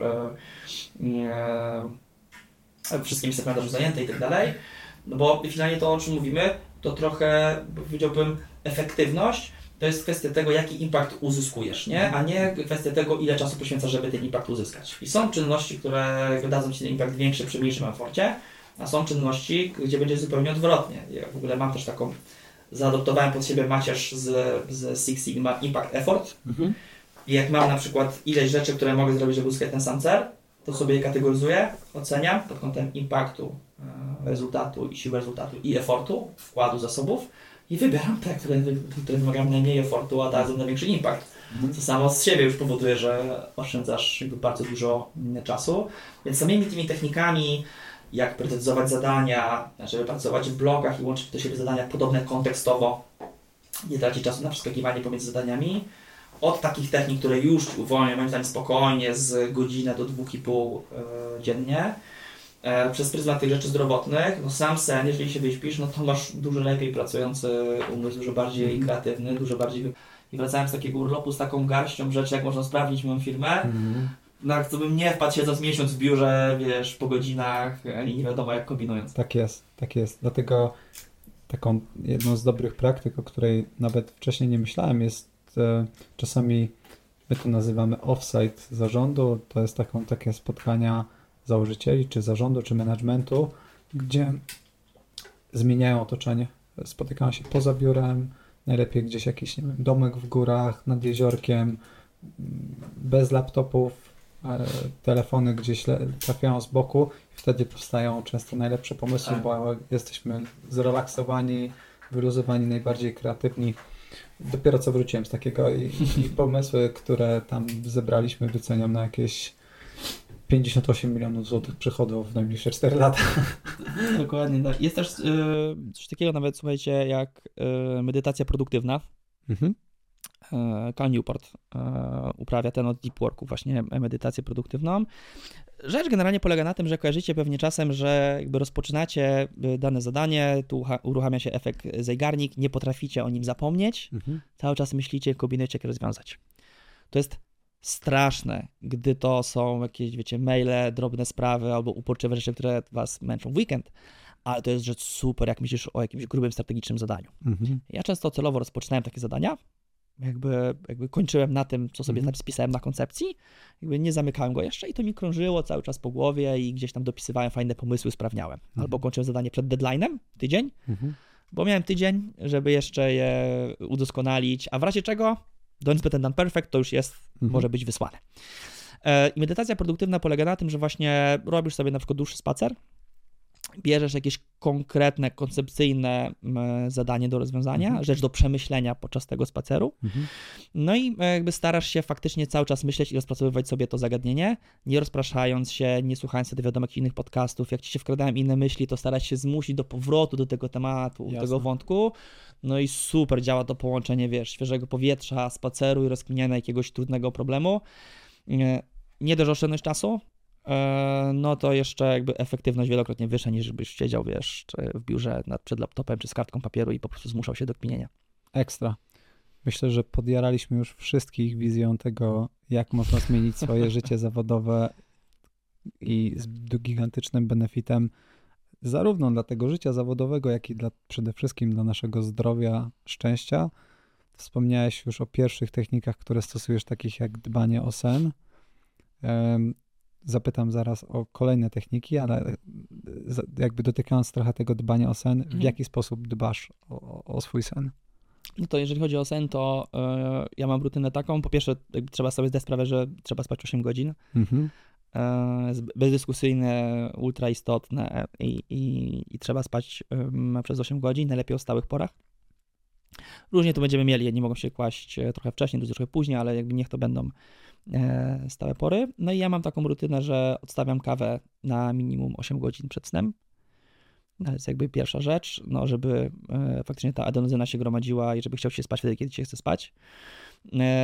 wszystkie miejsca kalendarzu zajęte i tak dalej. No bo finalnie to, o czym mówimy, to trochę, powiedziałbym, efektywność to jest kwestia tego, jaki impact uzyskujesz, nie? A nie kwestia tego, ile czasu poświęcasz, żeby ten impact uzyskać. I są czynności, które dadzą ci ten impact większy przy mniejszym eforcie, a są czynności, gdzie będzie zupełnie odwrotnie. Ja w ogóle mam też taką, zaadoptowałem pod siebie macierz z Six Sigma Impact Effort. I jak mam na przykład ileś rzeczy, które mogę zrobić, żeby uzyskać ten sam cel, to sobie je kategoryzuję, oceniam pod kątem impaktu, rezultatu i siły rezultatu i efortu, wkładu zasobów i wybieram te, które wymagają najmniej efortu, a dadzą największy impact. Co samo z siebie już powoduje, że oszczędzasz jakby bardzo dużo czasu. Więc samymi tymi technikami, jak priorytetyzować zadania, żeby pracować w blokach i łączyć do siebie zadania podobne kontekstowo, nie tracić czasu na przeskakiwanie pomiędzy zadaniami, od takich technik, które już uwolnią moim zdaniem spokojnie z godziny do 2,5 dziennie, przez pryzmat tych rzeczy zdrowotnych, no sam sen, jeżeli się wyśpisz, no to masz dużo lepiej pracujący umysł, dużo bardziej kreatywny, dużo bardziej... I wracałem z takiego urlopu z taką garścią rzeczy, jak można sprawdzić moją firmę, na co bym nie wpadł siedząc miesiąc w biurze, wiesz, po godzinach i nie wiadomo jak kombinując. Tak jest. Dlatego taką jedną z dobrych praktyk, o której nawet wcześniej nie myślałem, jest czasami, my to nazywamy off-site zarządu, to jest takie spotkania założycieli, czy zarządu, czy managementu, gdzie zmieniają otoczenie. Spotykają się poza biurem, najlepiej gdzieś jakiś, nie wiem, domek w górach, nad jeziorkiem, bez laptopów, telefony gdzieś trafiają z boku i wtedy powstają często najlepsze pomysły, bo jesteśmy zrelaksowani, wyluzowani, najbardziej kreatywni. Dopiero co wróciłem z takiego i pomysły, które tam zebraliśmy, wyceniam na jakieś 58 milionów złotych przychodów w najbliższe 4 lata. Dokładnie. No. Jest też coś takiego nawet, słuchajcie, jak medytacja produktywna. Cal Newport uprawia ten od Deep Worku właśnie medytację produktywną. Rzecz generalnie polega na tym, że kojarzycie pewnie czasem, że jakby rozpoczynacie dane zadanie, tu uruchamia się efekt zeigarnik, nie potraficie o nim zapomnieć, cały czas myślicie, kombinujecie, jak rozwiązać. To jest straszne, gdy to są jakieś, wiecie, maile, drobne sprawy albo uporczywe rzeczy, które was męczą w weekend, ale to jest rzecz super, jak myślisz o jakimś grubym, strategicznym zadaniu. Ja często celowo rozpoczynałem takie zadania, jakby kończyłem na tym, co sobie spisałem na koncepcji, jakby nie zamykałem go jeszcze i to mi krążyło cały czas po głowie i gdzieś tam dopisywałem fajne pomysły, usprawniałem. Albo kończyłem zadanie przed deadline'em, tydzień, bo miałem tydzień, żeby jeszcze je udoskonalić, a w razie czego don't better than perfect to już jest, może być wysłane. I medytacja produktywna polega na tym, że właśnie robisz sobie na przykład dłuższy spacer, bierzesz jakieś konkretne, koncepcyjne zadanie do rozwiązania, rzecz do przemyślenia podczas tego spaceru. No i jakby starasz się faktycznie cały czas myśleć i rozpracowywać sobie to zagadnienie, nie rozpraszając się, nie słuchając sobie wiadomo innych podcastów. Jak ci się wkradają inne myśli, to starać się zmusić do powrotu do tego tematu, tego wątku. No i super działa to połączenie, wiesz, świeżego powietrza, spaceru i rozkminiania jakiegoś trudnego problemu. Nie dość oszczędność czasu, no to jeszcze jakby efektywność wielokrotnie wyższa niż byś siedział, wiesz, w biurze przed laptopem czy z kartką papieru i po prostu zmuszał się do kminienia. Ekstra. Myślę, że podjaraliśmy już wszystkich wizją tego, jak można zmienić swoje życie zawodowe i z gigantycznym benefitem zarówno dla tego życia zawodowego, jak i przede wszystkim dla naszego zdrowia, szczęścia. Wspomniałeś już o pierwszych technikach, które stosujesz, takich jak dbanie o sen. Zapytam zaraz o kolejne techniki, ale jakby dotykając trochę tego dbania o sen, w jaki sposób dbasz o swój sen? No to jeżeli chodzi o sen, to ja mam rutynę taką. Po pierwsze, trzeba sobie zdać sprawę, że trzeba spać 8 godzin. Bezdyskusyjne, ultra istotne i trzeba spać przez 8 godzin, najlepiej o stałych porach. Różnie to będziemy mieli, jedni mogą się kłaść trochę wcześniej, drudzy trochę później, ale jakby niech to będą stałe pory. No i ja mam taką rutynę, że odstawiam kawę na minimum 8 godzin przed snem. To jest jakby pierwsza rzecz, no żeby faktycznie ta adenozyna się gromadziła i żeby chciał się spać wtedy, kiedy się chce spać.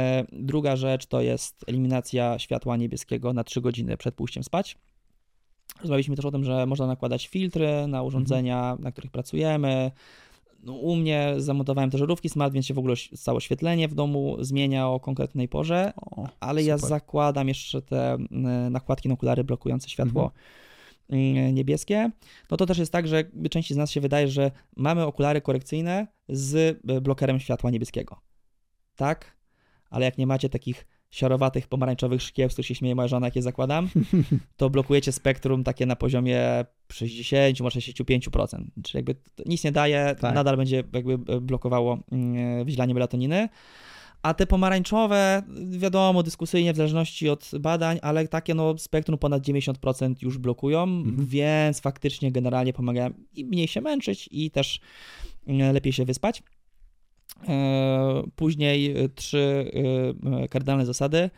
Druga rzecz to jest eliminacja światła niebieskiego na 3 godziny przed pójściem spać. Rozmawialiśmy też o tym, że można nakładać filtry na urządzenia, na których pracujemy. No, u mnie zamontowałem też żarówki smart, więc się w ogóle całe oświetlenie w domu zmienia o konkretnej porze, ale ja zakładam jeszcze te nakładki na okulary blokujące światło niebieskie. No to też jest tak, że części z nas się wydaje, że mamy okulary korekcyjne z blokerem światła niebieskiego. Tak? Ale jak nie macie takich siarowatych, pomarańczowych szkieł, z których się śmieje moja żona, jak je zakładam, to blokujecie spektrum takie na poziomie 60, może 65%. Czyli jakby nic nie daje, nadal będzie jakby blokowało wydzielanie melatoniny. A te pomarańczowe, wiadomo, dyskusyjnie w zależności od badań, ale takie no spektrum ponad 90% już blokują, więc faktycznie generalnie pomagają i mniej się męczyć i też lepiej się wyspać. Później 3 kardynalne zasady.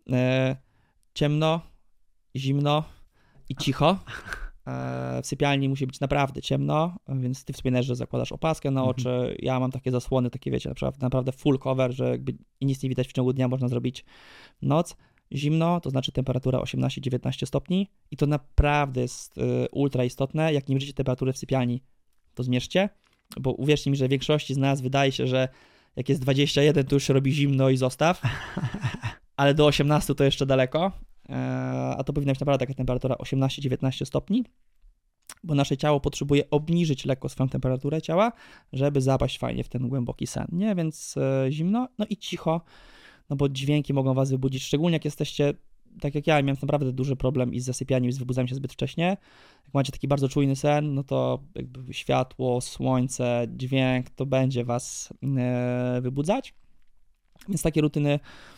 Ciemno, zimno i cicho. W sypialni musi być naprawdę ciemno, więc ty wspominasz, że zakładasz opaskę na oczy. Ja mam takie zasłony, takie wiecie, naprawdę full cover, że jakby nic nie widać w ciągu dnia, można zrobić noc. Zimno, to znaczy temperatura 18-19 stopni i to naprawdę jest ultra istotne. Jak nie mierzycie temperatury w sypialni, to zmierzcie, bo uwierzcie mi, że większości z nas wydaje się, że jak jest 21, to już się robi zimno i zostaw, ale do 18 to jeszcze daleko, a to powinna być naprawdę taka temperatura 18-19 stopni, bo nasze ciało potrzebuje obniżyć lekko swoją temperaturę ciała, żeby zapaść fajnie w ten głęboki sen, nie? Więc zimno, no i cicho, no bo dźwięki mogą was wybudzić, szczególnie jak jesteście, tak jak ja, miałem naprawdę duży problem i z zasypianiem, i z wybudzaniem się zbyt wcześnie. Jak macie taki bardzo czujny sen, no to jakby światło, słońce, dźwięk, to będzie was wybudzać. Więc takie rutyny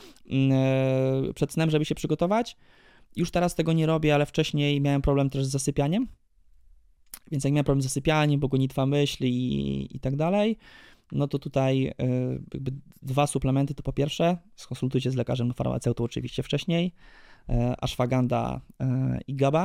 przed snem, żeby się przygotować. Już teraz tego nie robię, ale wcześniej miałem problem też z zasypianiem. Więc jak miałem problem z zasypianiem, bo gonitwa myśli i tak dalej, no to tutaj jakby 2 suplementy, to po pierwsze skonsultujcie z lekarzem, farmaceutą oczywiście wcześniej, ashwagandha i GABA,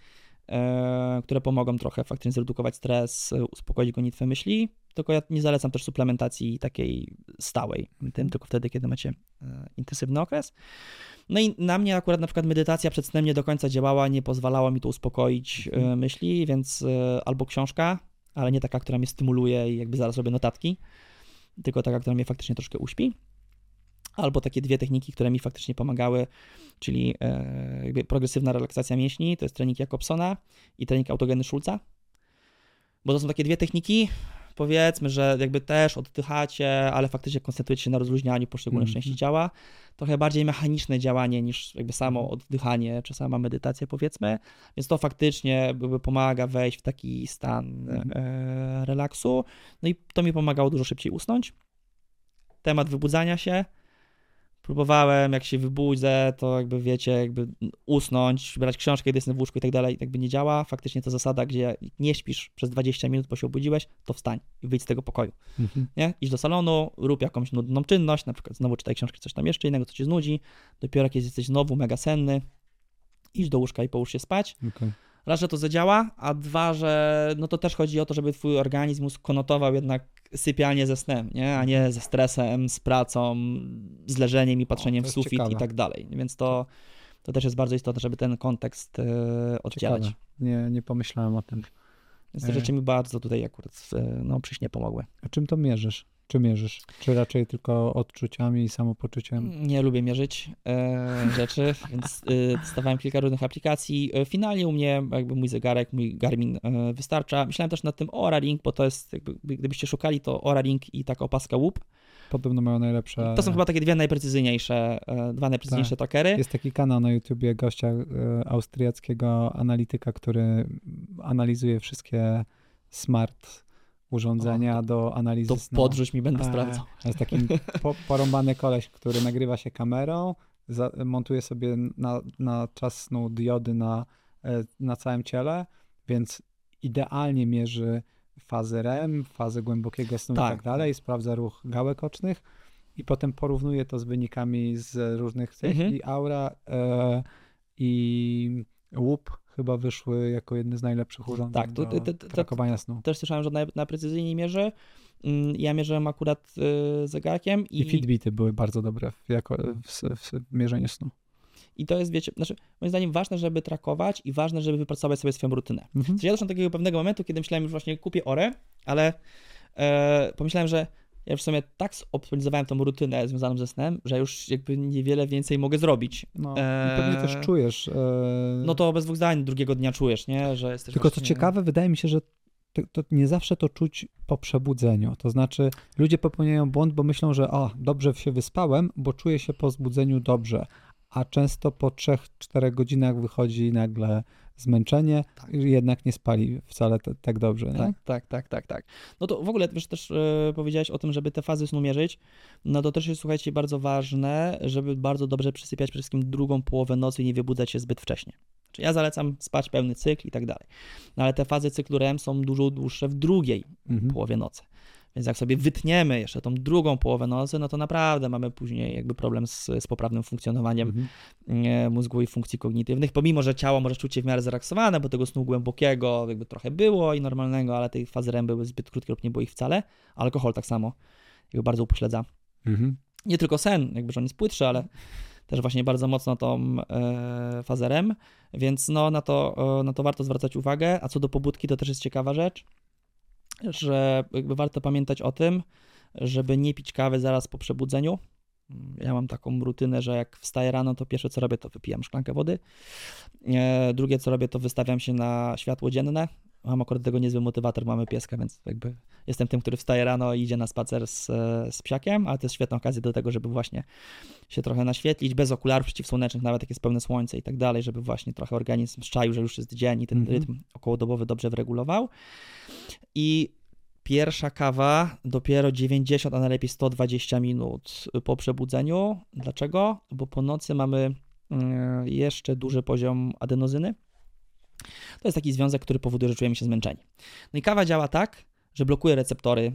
które pomogą trochę faktycznie zredukować stres, uspokoić gonitwę myśli, tylko ja nie zalecam też suplementacji takiej stałej, tylko wtedy, kiedy macie intensywny okres. No i na mnie akurat na przykład medytacja przed snem nie do końca działała, nie pozwalała mi to uspokoić myśli, więc albo książka, ale nie taka, która mnie stymuluje i jakby zaraz robię notatki, tylko taka, która mnie faktycznie troszkę uśpi. Albo takie 2 techniki, które mi faktycznie pomagały, czyli jakby progresywna relaksacja mięśni, to jest trening Jacobsona i trening autogeny Schulza. Bo to są takie 2 techniki, powiedzmy, że jakby też oddychacie, ale faktycznie koncentrujecie się na rozluźnianiu poszczególnych części ciała. Trochę bardziej mechaniczne działanie niż jakby samo oddychanie, czy sama medytacja, powiedzmy. Więc to faktycznie pomaga wejść w taki stan relaksu. No i to mi pomagało dużo szybciej usnąć. Temat wybudzania się. Próbowałem, jak się wybudzę, to jakby wiecie, jakby usnąć, brać książkę, kiedy jestem w łóżku i tak dalej, jakby nie działa. Faktycznie to zasada, gdzie nie śpisz przez 20 minut, bo się obudziłeś, to wstań i wyjdź z tego pokoju. Nie? Idź do salonu, rób jakąś nudną czynność, na przykład znowu czytaj książkę, coś tam jeszcze innego, co cię znudzi. Dopiero jak jesteś znowu mega senny, idź do łóżka i połóż się spać. Raz, że to zadziała, a 2, że no to też chodzi o to, żeby twój organizm konotował jednak sypialnię ze snem, nie? A nie ze stresem, z pracą, z leżeniem i patrzeniem w sufit i tak dalej. Więc to też jest bardzo istotne, żeby ten kontekst oddzielać. Nie pomyślałem o tym. Więc te rzeczy mi bardzo tutaj akurat przyśnie pomogły. A czym to mierzysz? Czy mierzysz? Czy raczej tylko odczuciami i samopoczuciem? Nie lubię mierzyć rzeczy, więc testowałem kilka różnych aplikacji. Finalnie u mnie jakby mój zegarek, mój Garmin wystarcza. Myślałem też nad tym Oura Ring, bo to jest, jakby, gdybyście szukali, to Oura Ring i taka opaska Whoop. Podobno mają najlepsze... To są chyba takie 2 najprecyzyjniejsze trackery. Jest taki kanał na YouTubie gościa austriackiego analityka, który analizuje wszystkie smart urządzenia do analizy to snu. podrzuć mi, będę sprawdzał. Jest taki porąbany koleś, który nagrywa się kamerą, montuje sobie na czas snu diody na całym ciele, więc idealnie mierzy fazę REM, fazę głębokiego snu i tak dalej, sprawdza ruch gałek ocznych i potem porównuje to z wynikami z różnych tych i Aura i Whoop chyba wyszły jako jedne z najlepszych urządzeń do trakowania snu. Też słyszałem, że najprecyzyjniej mierzy. Ja mierzyłem akurat zegarkiem. I Fitbity były bardzo dobre w mierzeniu snu. I to jest, wiecie, znaczy moim zdaniem ważne, żeby trakować i ważne, żeby wypracować sobie swoją rutynę. Czyli ja doszedłem do takiego pewnego momentu, kiedy myślałem już właśnie kupię Orę, ale pomyślałem, że ja już w sumie tak zoptymalizowałem tą rutynę związaną ze snem, że już jakby niewiele więcej mogę zrobić. No i pewnie też czujesz. No to bez dwóch zdań drugiego dnia czujesz, nie? Że jesteś Tylko właśnie... co ciekawe, wydaje mi się, że to nie zawsze to czuć po przebudzeniu. To znaczy ludzie popełniają błąd, bo myślą, że dobrze się wyspałem, bo czuję się po zbudzeniu dobrze. A często po 3-4 godzinach wychodzi nagle zmęczenie i jednak nie spali wcale tak dobrze. Nie? Tak. No to w ogóle wiesz, też powiedziałeś o tym, żeby te fazy snu mierzyć, no to też jest, słuchajcie, bardzo ważne, żeby bardzo dobrze przysypiać przede wszystkim drugą połowę nocy i nie wybudzać się zbyt wcześnie. Czyli ja zalecam spać pełny cykl i tak dalej. No ale te fazy cyklu REM są dużo dłuższe w drugiej połowie nocy. Więc jak sobie wytniemy jeszcze tą drugą połowę nocy, no to naprawdę mamy później jakby problem z poprawnym funkcjonowaniem mózgu i funkcji kognitywnych, pomimo, że ciało może czuć się w miarę zrelaksowane, bo tego snu głębokiego jakby trochę było i normalnego, ale tej fazy REM były zbyt krótkie lub nie było ich wcale. Alkohol tak samo jakby bardzo upośledza. Nie tylko sen, jakby, że on jest płytszy, ale też właśnie bardzo mocno tą fazę REM, więc no na to warto zwracać uwagę. A co do pobudki, to też jest ciekawa rzecz, że jakby warto pamiętać o tym, żeby nie pić kawy zaraz po przebudzeniu. Ja mam taką rutynę, że jak wstaję rano, to pierwsze co robię, to wypijam szklankę wody. Drugie co robię, to wystawiam się na światło dzienne. Mam akurat tego niezły motywator, mamy pieska, więc jakby jestem tym, który wstaje rano i idzie na spacer z psiakiem, ale to jest świetna okazja do tego, żeby właśnie się trochę naświetlić, bez okularów przeciwsłonecznych, nawet jak jest pełne słońce i tak dalej, żeby właśnie trochę organizm szczaił, że już jest dzień i ten rytm okołodobowy dobrze wyregulował. I pierwsza kawa dopiero 90, a najlepiej 120 minut po przebudzeniu. Dlaczego? Bo po nocy mamy jeszcze duży poziom adenozyny. To jest taki związek, który powoduje, że czujemy się zmęczeni. No i kawa działa tak, że blokuje receptory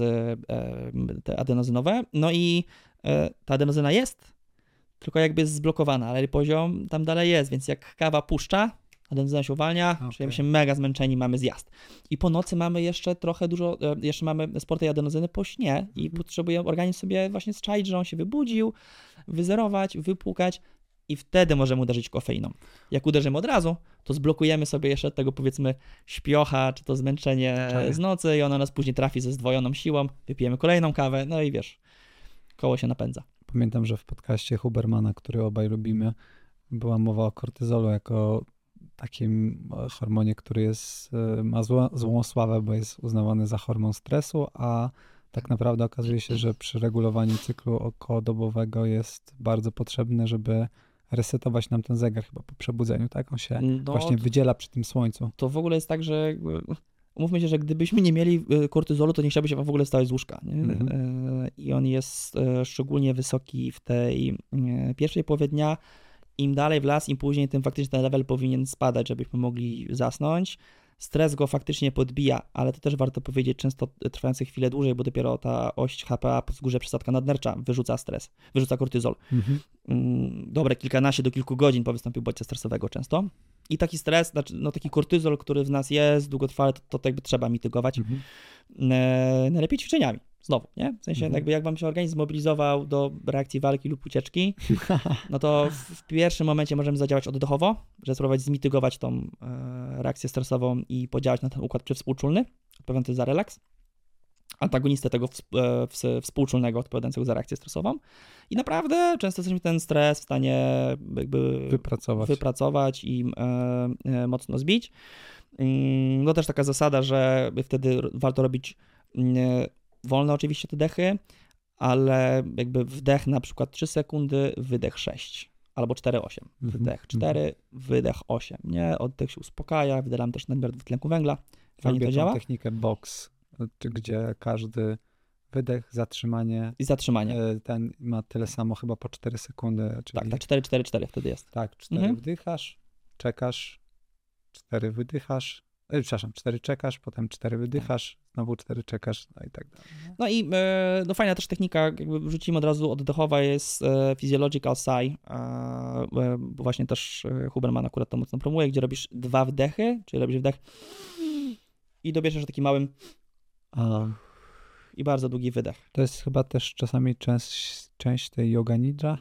te adenozynowe, no i ta adenozyna jest, tylko jakby jest zblokowana, ale poziom tam dalej jest, więc jak kawa puszcza, adenozyna się uwalnia, czujemy się mega zmęczeni, mamy zjazd. I po nocy mamy jeszcze trochę dużo, jeszcze mamy sporo tej adenozyny po śnie i potrzebuje organizm sobie właśnie zczaić, że on się wybudził, wyzerować, wypłukać i wtedy możemy uderzyć kofeiną. Jak uderzymy od razu, to zblokujemy sobie jeszcze tego, powiedzmy, śpiocha, czy to zmęczenie z nocy i ono nas później trafi ze zdwojoną siłą, wypijemy kolejną kawę, no i wiesz, koło się napędza. Pamiętam, że w podcaście Hubermana, który obaj lubimy, była mowa o kortyzolu jako takim hormonie, który ma złą sławę, bo jest uznawany za hormon stresu, a tak naprawdę okazuje się, że przy regulowaniu cyklu okołodobowego jest bardzo potrzebne, żeby resetować nam ten zegar chyba po przebudzeniu, tak? On się właśnie wydziela przy tym słońcu. To w ogóle jest tak, że umówmy się, że gdybyśmy nie mieli kortyzolu, to nie chciałby się w ogóle wstać z łóżka. Nie? I on jest szczególnie wysoki w tej pierwszej połowie dnia. Im dalej w las, im później, tym faktycznie ten level powinien spadać, żebyśmy mogli zasnąć. Stres go faktycznie podbija, ale to też warto powiedzieć, często trwający chwilę dłużej, bo dopiero ta oś HPA po wzgórze przysadka nadnercza wyrzuca stres, wyrzuca kortyzol. Dobre kilkanaście do kilku godzin po wystąpieniu bodźca stresowego często. I taki stres, no taki kortyzol, który w nas jest długotrwale, to jakby trzeba mitygować. Najlepiej ćwiczeniami. Znowu, nie? W sensie jakby jak wam się organizm zmobilizował do reakcji walki lub ucieczki, no to w pierwszym momencie możemy zadziałać oddechowo, żeby spróbować zmitygować tą reakcję stresową i podziałać na ten układ przywspółczulny, odpowiadający za relaks, antagonistę tego współczulnego odpowiadającego za reakcję stresową. I naprawdę często jesteśmy ten stres w stanie jakby wypracować i mocno zbić. No też taka zasada, że wtedy warto robić wolne oczywiście te dechy, ale jakby wdech na przykład 3 sekundy, wydech 6 albo 4-8. Wdech 4, wydech 8. Nie? Oddech się uspokaja, wydelam też nadmiar dwutlenku węgla. Fajnie to działa. Technikę box, gdzie każdy wydech, zatrzymanie. I zatrzymanie. Ten ma tyle samo chyba po 4 sekundy. Czyli... Tak, 4 wtedy jest. Tak, 4 wdychasz, czekasz, 4 wydychasz, 4 czekasz, potem 4 wydychasz, znowu 4 czekasz, no i tak dalej. No i no fajna też technika, jakby wrzucimy od razu oddechowa, jest Physiological Sigh, bo właśnie też Huberman akurat to mocno promuje, gdzie robisz 2 wdechy, czyli robisz wdech i dobierzesz takim małym i bardzo długi wydech. To jest chyba też czasami część tej Yoga Nidra,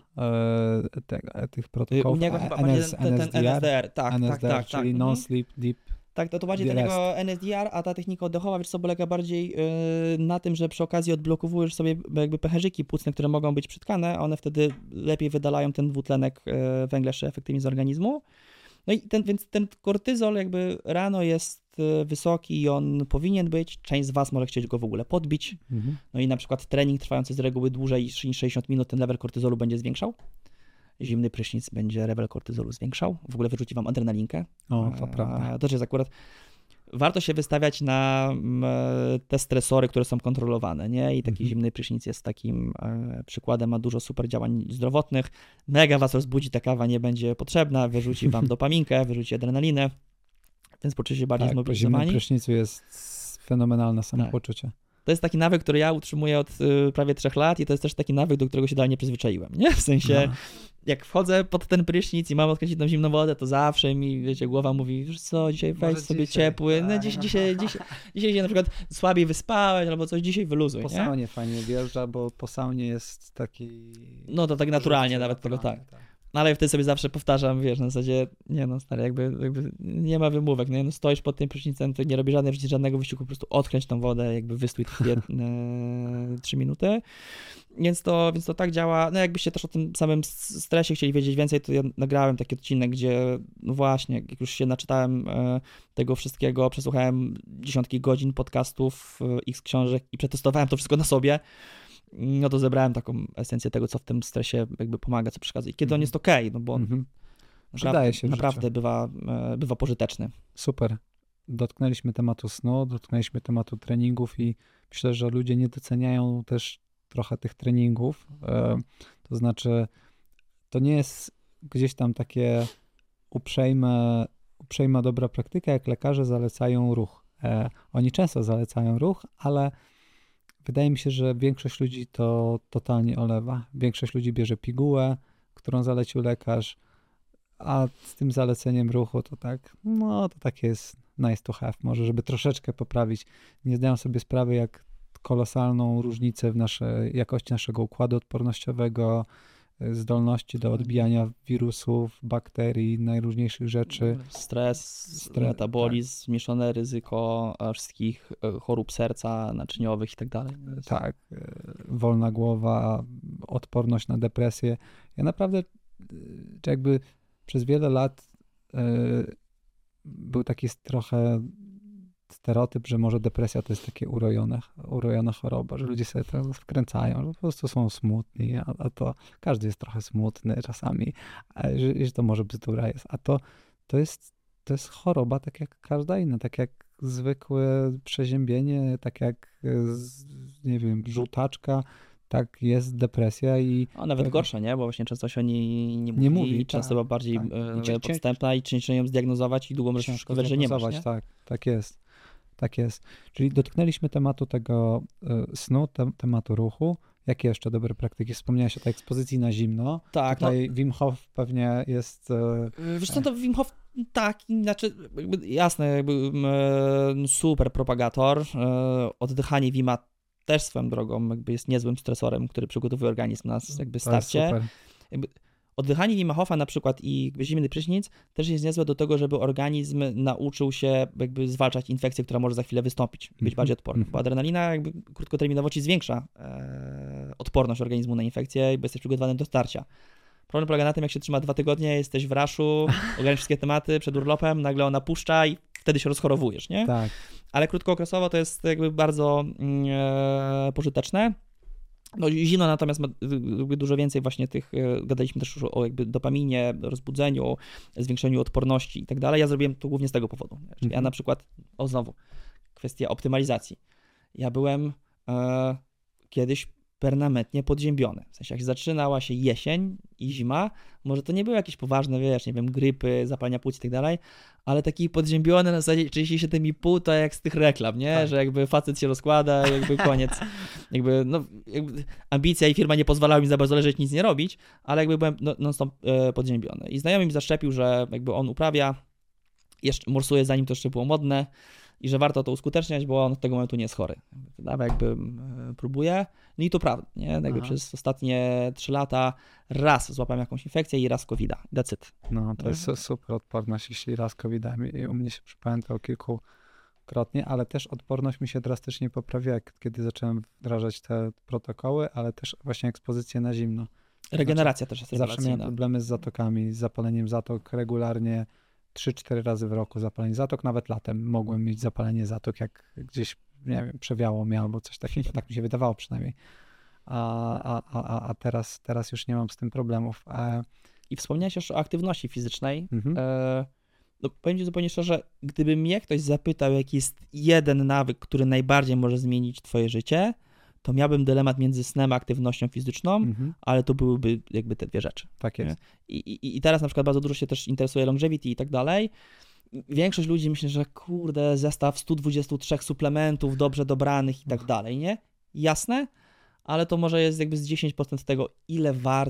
tych protokołów. U niego chyba ten NSDR, tak. Czyli non-sleep, deep. Tak, to bardziej ten jego NSDR, a ta technika oddechowa, wiesz co, polega bardziej na tym, że przy okazji odblokowujesz sobie jakby pęcherzyki płucne, które mogą być przytkane, a one wtedy lepiej wydalają ten dwutlenek węgla jeszcze efektywnie z organizmu. No i więc ten kortyzol jakby rano jest wysoki i on powinien być, część z was może chcieć go w ogóle podbić, no i na przykład trening trwający z reguły dłużej niż 60 minut ten level kortyzolu będzie zwiększał. Zimny prysznic będzie level kortyzolu zwiększał. W ogóle wyrzuci wam adrenalinkę. O, to prawda. To jest akurat... Warto się wystawiać na te stresory, które są kontrolowane, nie? I taki zimny prysznic jest takim przykładem, ma dużo super działań zdrowotnych. Mega was rozbudzi, ta kawa nie będzie potrzebna, wyrzuci wam dopaminkę, wyrzuci adrenalinę, więc poczujecie się bardziej zmobilizowani. Po zimnym prysznicu jest fenomenalne samopoczucie. To jest taki nawyk, który ja utrzymuję od prawie 3 lat i to jest też taki nawyk, do którego się dalej nie przyzwyczaiłem, nie? W sensie, jak wchodzę pod ten prysznic i mam odkręcić tą zimną wodę, to zawsze mi, wiecie, głowa mówi, wiesz co, dzisiaj weź sobie ciepły, no dzisiaj się na przykład słabiej wyspałeś albo coś, dzisiaj wyluzuj, po nie? saunie fajnie wjeżdża, bo po saunie jest taki... No to tak naturalnie nawet tego tak. No ale wtedy sobie zawsze powtarzam, wiesz, na zasadzie, nie no stary, jakby nie ma wymówek, no stoisz pod tym prysznicem, to nie robisz żadnego wysiłku, po prostu odkręć tą wodę, jakby wystój 3 minuty, więc to tak działa. No jakbyście też o tym samym stresie chcieli wiedzieć więcej, to ja nagrałem taki odcinek, gdzie no właśnie, jak już się naczytałem tego wszystkiego, przesłuchałem dziesiątki godzin podcastów, x książek i przetestowałem to wszystko na sobie, no to zebrałem taką esencję tego, co w tym stresie jakby pomaga, co przeszkadza i kiedy on jest okej, no bo przydaje się naprawdę bywa pożyteczny. Super. Dotknęliśmy tematu snu, dotknęliśmy tematu treningów i myślę, że ludzie nie doceniają też trochę tych treningów. To znaczy, to nie jest gdzieś tam takie uprzejma dobra praktyka, jak lekarze zalecają ruch. Oni często zalecają ruch, ale wydaje mi się, że większość ludzi to totalnie olewa. Większość ludzi bierze pigułę, którą zalecił lekarz, a z tym zaleceniem ruchu to tak, no to takie jest nice to have, może żeby troszeczkę poprawić. Nie zdają sobie sprawy, jak kolosalną różnicę w jakości naszego układu odpornościowego, zdolności do odbijania wirusów, bakterii, najróżniejszych rzeczy. Stres, metabolizm, zmniejszone ryzyko wszystkich chorób serca, naczyniowych i tak dalej. Tak, wolna głowa, odporność na depresję. Ja naprawdę jakby przez wiele lat był taki trochę stereotyp, że może depresja to jest takie urojona choroba, że ludzie sobie to wkręcają, że po prostu są smutni, a to każdy jest trochę smutny czasami, że to może bzdura jest, a to jest choroba tak jak każda inna, tak jak zwykłe przeziębienie, tak jak nie wiem, żółtaczka, tak jest depresja i... A nawet gorsza, nie? Bo właśnie często się o niej nie mówi. Często była bardziej podstępna i ciężko ją zdiagnozować i długo możesz przeszkodzić, że nie masz, nie? Tak jest. Tak jest. Czyli dotknęliśmy tematu tego snu, tematu ruchu. Jakie jeszcze dobre praktyki? Wspomniałeś o tej ekspozycji na zimno. Tak. Tutaj Wim Hof pewnie jest... Wiesz co, to Wim Hof tak, znaczy jasne, super propagator. Oddychanie Wima też swoją drogą jest niezłym stresorem, który przygotowuje organizm na starcie. Oddychanie Wima Hofa na przykład i zimny prysznic też jest niezłe do tego, żeby organizm nauczył się zwalczać infekcję, która może za chwilę wystąpić, być bardziej odporny. Bo adrenalina krótkoterminowo ci zwiększa odporność organizmu na infekcję, bo jesteś przygotowany do starcia. Problem polega na tym, jak się trzyma 2 tygodnie, jesteś w raszu, ogarniasz wszystkie tematy przed urlopem, nagle ona puszcza i wtedy się rozchorowujesz, nie? Tak. Ale krótkookresowo to jest bardzo pożyteczne. No zimno natomiast ma dużo więcej właśnie tych, gadaliśmy też już o dopaminie, rozbudzeniu, zwiększeniu odporności i tak dalej. Ja zrobiłem to głównie z tego powodu. Ja na przykład, znowu, kwestia optymalizacji. Ja byłem kiedyś permanentnie podziębiony. W sensie jak zaczynała się jesień i zima, może to nie były jakieś poważne, wiesz, nie wiem, grypy, zapalenia płuc i tak dalej, ale taki podziębiony na zasadzie 37,5 to jak z tych reklam, nie? Tak. Że jakby facet się rozkłada, jakby koniec. jakby ambicja i firma nie pozwalały mi za bardzo leżeć, nic nie robić, ale jakby byłem non-stop podziębiony. I znajomy mi zaszczepił, że jakby on uprawia, jeszcze morsuje zanim to jeszcze było modne, i że warto to uskuteczniać, bo on od tego momentu nie jest chory. Nawet jakby próbuje. No i to prawda, nie? Jakby przez ostatnie 3 lata raz złapałem jakąś infekcję i raz COVID-a. That's it. No, to jest super odporność, jeśli raz COVID-em. I u mnie się przypamiętało kilkukrotnie, ale też odporność mi się drastycznie poprawiła, kiedy zacząłem wdrażać te protokoły, ale też właśnie ekspozycję na zimno. Regeneracja też jest Zawsze rewelacyjna. miałem problemy z zatokami, z zapaleniem zatok regularnie 3-4 razy w roku zapalenie zatok, nawet latem mogłem mieć zapalenie zatok, jak gdzieś, nie wiem, przewiało mnie albo coś takiego, tak mi się wydawało przynajmniej. A teraz już nie mam z tym problemów. I wspomniałeś już o aktywności fizycznej. No, powiem ci zupełnie szczerze, gdyby mnie ktoś zapytał, jaki jest jeden nawyk, który najbardziej może zmienić twoje życie, to miałbym dylemat między snem a aktywnością fizyczną, ale to byłyby jakby te dwie rzeczy. Tak jest. I teraz na przykład bardzo dużo się też interesuje longevity i tak dalej. Większość ludzi myśli, że kurde, zestaw 123 suplementów dobrze dobranych i tak dalej, nie? Jasne, ale to może jest jakby z 10% tego, ile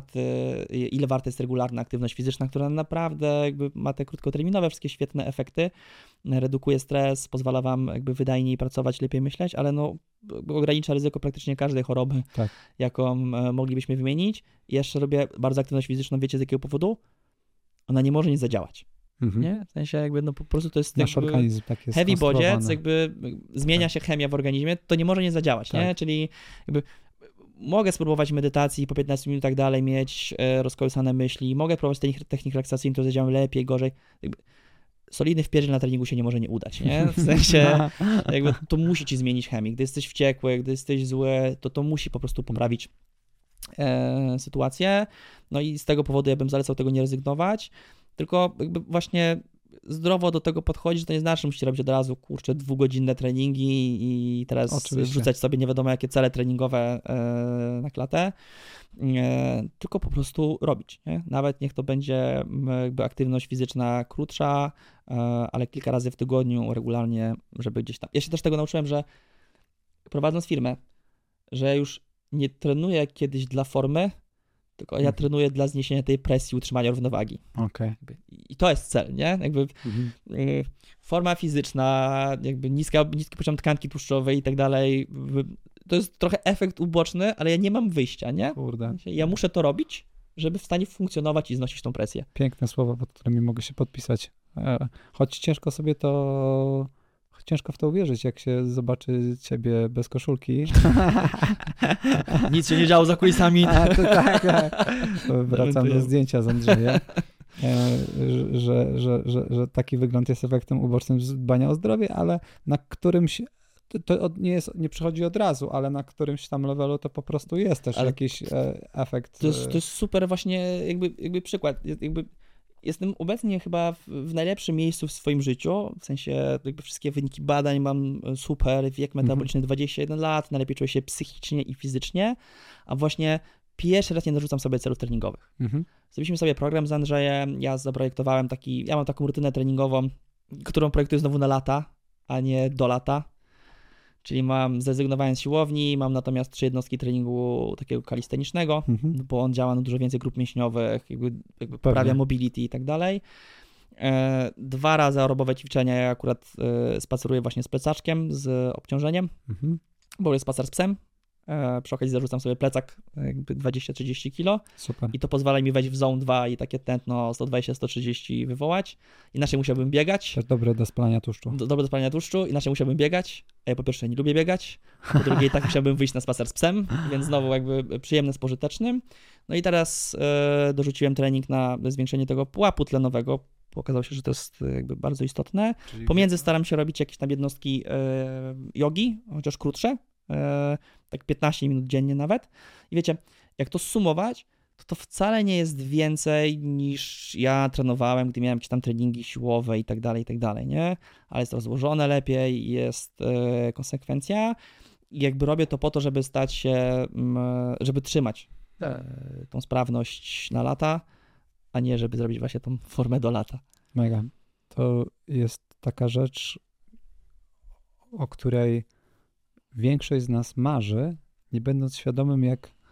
warta jest regularna aktywność fizyczna, która naprawdę jakby ma te krótkoterminowe wszystkie świetne efekty, redukuje stres, pozwala wam jakby wydajniej pracować, lepiej myśleć, ale no ogranicza ryzyko praktycznie każdej choroby, jaką moglibyśmy wymienić. I jeszcze robię bardzo aktywność fizyczną, wiecie z jakiego powodu? Ona nie może nie zadziałać. Nie? W sensie jakby no po prostu to jest nasz organizm tak jest heavy bodziec, jakby zmienia się chemia w organizmie, to nie może nie zadziałać, nie? Czyli jakby mogę spróbować medytacji po 15 minutach dalej mieć rozkołysane myśli, mogę próbować technik relaksacyjnych, które zadziałają lepiej, gorzej. Jakby solidny wpierdziel na treningu się nie może nie udać, nie? W sensie jakby to musi ci zmienić chemię. Gdy jesteś wściekły, gdy jesteś zły, to musi po prostu poprawić sytuację. No i z tego powodu ja bym zalecał tego nie rezygnować, tylko jakby właśnie zdrowo do tego podchodzić, że to nie znaczy, że musicie robić od razu, 2-godzinne treningi i teraz wrzucać sobie nie wiadomo jakie cele treningowe na klatę, tylko po prostu robić, nie? Nawet niech to będzie jakby aktywność fizyczna krótsza, ale kilka razy w tygodniu regularnie, żeby gdzieś tam. Ja się też tego nauczyłem, że prowadząc firmę, że już nie trenuję jak kiedyś dla formy, tylko ja trenuję dla zniesienia tej presji, utrzymania równowagi. I to jest cel, nie? Jakby forma fizyczna, jakby niski poziom tkanki tłuszczowej i tak dalej, to jest trochę efekt uboczny, ale ja nie mam wyjścia, nie? Kurde. Ja muszę to robić, żeby w stanie funkcjonować i znosić tą presję. Piękne słowa, pod którymi mogę się podpisać. Choć ciężko w to uwierzyć, jak się zobaczy ciebie bez koszulki. Nic się nie działo za kulisami. Tak. Wracam do zdjęcia z Andrzejem. Że taki wygląd jest efektem ubocznym dbania o zdrowie, ale na którymś to nie przychodzi od razu, ale na którymś tam levelu to po prostu jest też jakiś efekt. To jest super właśnie jakby przykład. Jakby jestem obecnie chyba w najlepszym miejscu w swoim życiu, w sensie jakby wszystkie wyniki badań mam super, wiek metaboliczny 21 lat, najlepiej czuję się psychicznie i fizycznie, a właśnie pierwszy raz nie narzucam sobie celów treningowych. Zrobiliśmy sobie program z Andrzejem, ja zaprojektowałem ja mam taką rutynę treningową, którą projektuję znowu na lata, a nie do lata. Czyli zrezygnowałem z siłowni, mam natomiast 3 jednostki treningu takiego kalistenicznego, bo on działa na dużo więcej grup mięśniowych, jakby poprawia mobility i tak dalej. 2 razy aerobowe ćwiczenia, ja akurat spaceruję właśnie z plecaczkiem, z obciążeniem, bo jest spacer z psem. Przy okazji zarzucam sobie plecak jakby 20-30 kg. Super. I to pozwala mi wejść w zone 2 i takie tętno 120-130 wywołać. Inaczej musiałbym biegać. Też dobre do spalania tłuszczu. Dobre do spalania tłuszczu. Inaczej musiałbym biegać. A ja po pierwsze nie lubię biegać, a po drugie i tak musiałbym wyjść na spacer z psem, więc znowu jakby przyjemne z pożytecznym. No i teraz dorzuciłem trening na zwiększenie tego pułapu tlenowego. Okazało się, że to jest jakby bardzo istotne. Pomiędzy staram się robić jakieś tam jednostki jogi, chociaż krótsze. Tak 15 minut dziennie nawet. I wiecie, jak to sumować, to wcale nie jest więcej niż ja trenowałem, gdy miałem jakieś tam treningi siłowe i tak dalej, nie? Ale jest rozłożone lepiej, jest konsekwencja i jakby robię to po to, żeby stać się, żeby trzymać tą sprawność na lata, a nie żeby zrobić właśnie tą formę do lata. Mega. To jest taka rzecz, o której większość z nas marzy, nie będąc świadomym,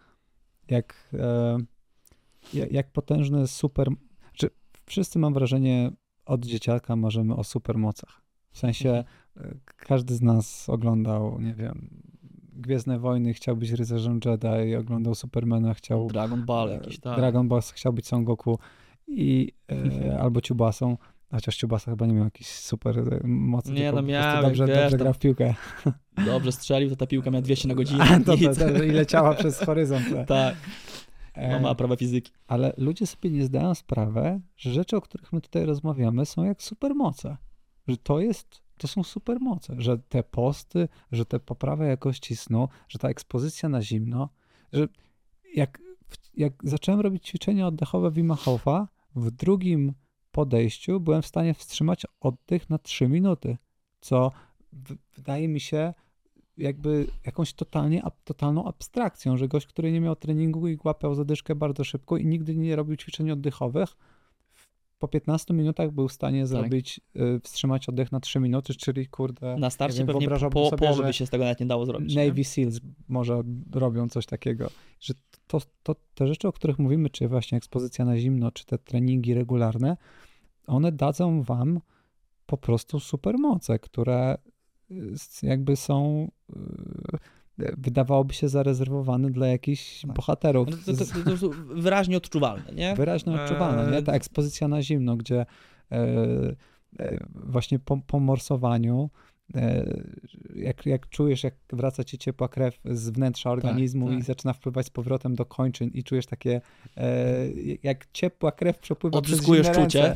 jak potężny super... Wszyscy, mam wrażenie, od dzieciaka marzymy o supermocach. W sensie każdy z nas oglądał, nie wiem, Gwiezdne Wojny, chciał być rycerzem Jedi, oglądał Supermana, chciał... Dragon Ball jakiś, tak. Dragon Ball, chciał być Son Goku albo Ciubasą, chociaż Ciubasa chyba nie miał jakichś super mocy, Nie, tylko no po miał, prostu dobrze grał w piłkę. Dobrze strzelił, to ta piłka miała 200 na godzinę. I leciała przez horyzont. Tak. No, ma prawa fizyki. Ale ludzie sobie nie zdają sprawy, że rzeczy, o których my tutaj rozmawiamy, są jak supermoce. Że to są supermoce, że te posty, że te poprawa jakości snu, że ta ekspozycja na zimno, że jak zacząłem robić ćwiczenia oddechowe Wima Hofa, w drugim podejściu byłem w stanie wstrzymać oddech na 3 minuty, co wydaje mi się jakby jakąś totalną abstrakcją, że gość, który nie miał treningu i łapał zadyszkę bardzo szybko i nigdy nie robił ćwiczeń oddechowych, po 15 minutach był w stanie zrobić, wstrzymać oddech na 3 minuty, czyli kurde... Na starcie wiem, pewnie połowy by się z tego nawet nie dało zrobić. Navy nie? Seals może robią coś takiego, że te rzeczy, o których mówimy, czy właśnie ekspozycja na zimno, czy te treningi regularne, one dadzą wam po prostu supermoce, które jakby są, wydawałoby się zarezerwowane dla jakichś bohaterów. To są wyraźnie odczuwalne, nie? Wyraźnie odczuwalne, nie? Ta ekspozycja na zimno, gdzie właśnie po morsowaniu, jak czujesz, jak wraca ci ciepła krew z wnętrza organizmu i zaczyna wpływać z powrotem do kończyn i czujesz takie, jak ciepła krew przepływa odzyskujesz przez czucie.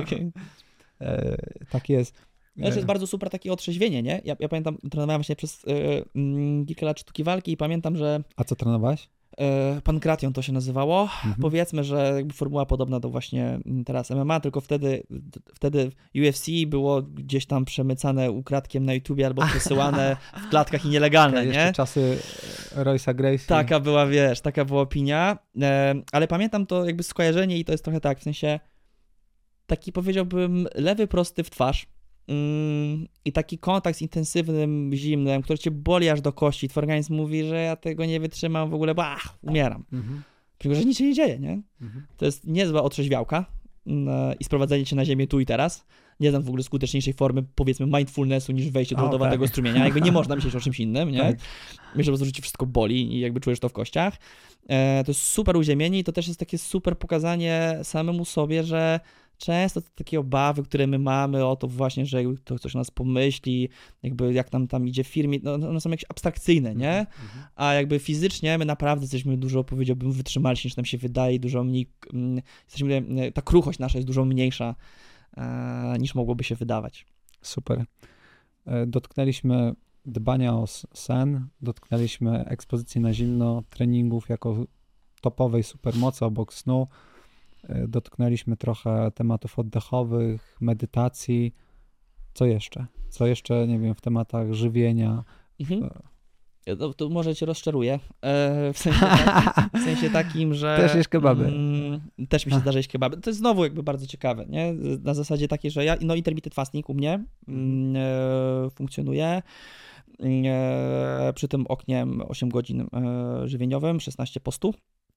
Tak jest. To jest bardzo super takie otrzeźwienie, nie? Ja pamiętam, trenowałem właśnie przez kilka lat sztuki walki i pamiętam, że... A co trenowałeś? Pankration to się nazywało. Powiedzmy, że jakby formuła podobna do właśnie teraz MMA, tylko wtedy UFC było gdzieś tam przemycane ukradkiem na YouTubie albo przesyłane w klatkach i nielegalne, nie? Jeszcze czasy Royce'a Gracie. Taka była opinia, ale pamiętam to jakby skojarzenie i to jest trochę tak, w sensie taki powiedziałbym lewy prosty w twarz, i taki kontakt z intensywnym zimnem, który cię boli aż do kości, twój organizm mówi, że ja tego nie wytrzymam w ogóle, umieram. Tylko, że nic się nie dzieje, nie? To jest niezła otrzeźwiałka i sprowadzenie cię na ziemię tu i teraz. Nie znam w ogóle skuteczniejszej formy, powiedzmy, mindfulnessu niż wejście do lodowatego strumienia. Jakby nie można myśleć o czymś innym, nie? Myślę, że cię wszystko boli i jakby czujesz to w kościach. To jest super uziemienie i to też jest takie super pokazanie samemu sobie, że często to takie obawy, które my mamy o to właśnie, że to ktoś o nas pomyśli, jakby jak nam tam idzie w firmie, no one są jakieś abstrakcyjne, nie? A jakby fizycznie my naprawdę jesteśmy dużo, powiedziałbym, wytrzymalsi niż nam się wydaje, dużo mniej, ta kruchość nasza jest dużo mniejsza niż mogłoby się wydawać. Super. Dotknęliśmy dbania o sen, dotknęliśmy ekspozycji na zimno, treningów jako topowej supermocy obok snu, dotknęliśmy trochę tematów oddechowych, medytacji. Co jeszcze? Co jeszcze, nie wiem, w tematach żywienia? To może cię rozczaruję. W sensie takim, że... Też jesz kebaby. Też mi się zdarza jeść kebaby. To jest znowu jakby bardzo ciekawe, nie? Na zasadzie takiej, że intermittent fasting u mnie funkcjonuje. Przy tym oknie 8 godzin żywieniowym, 16 postu.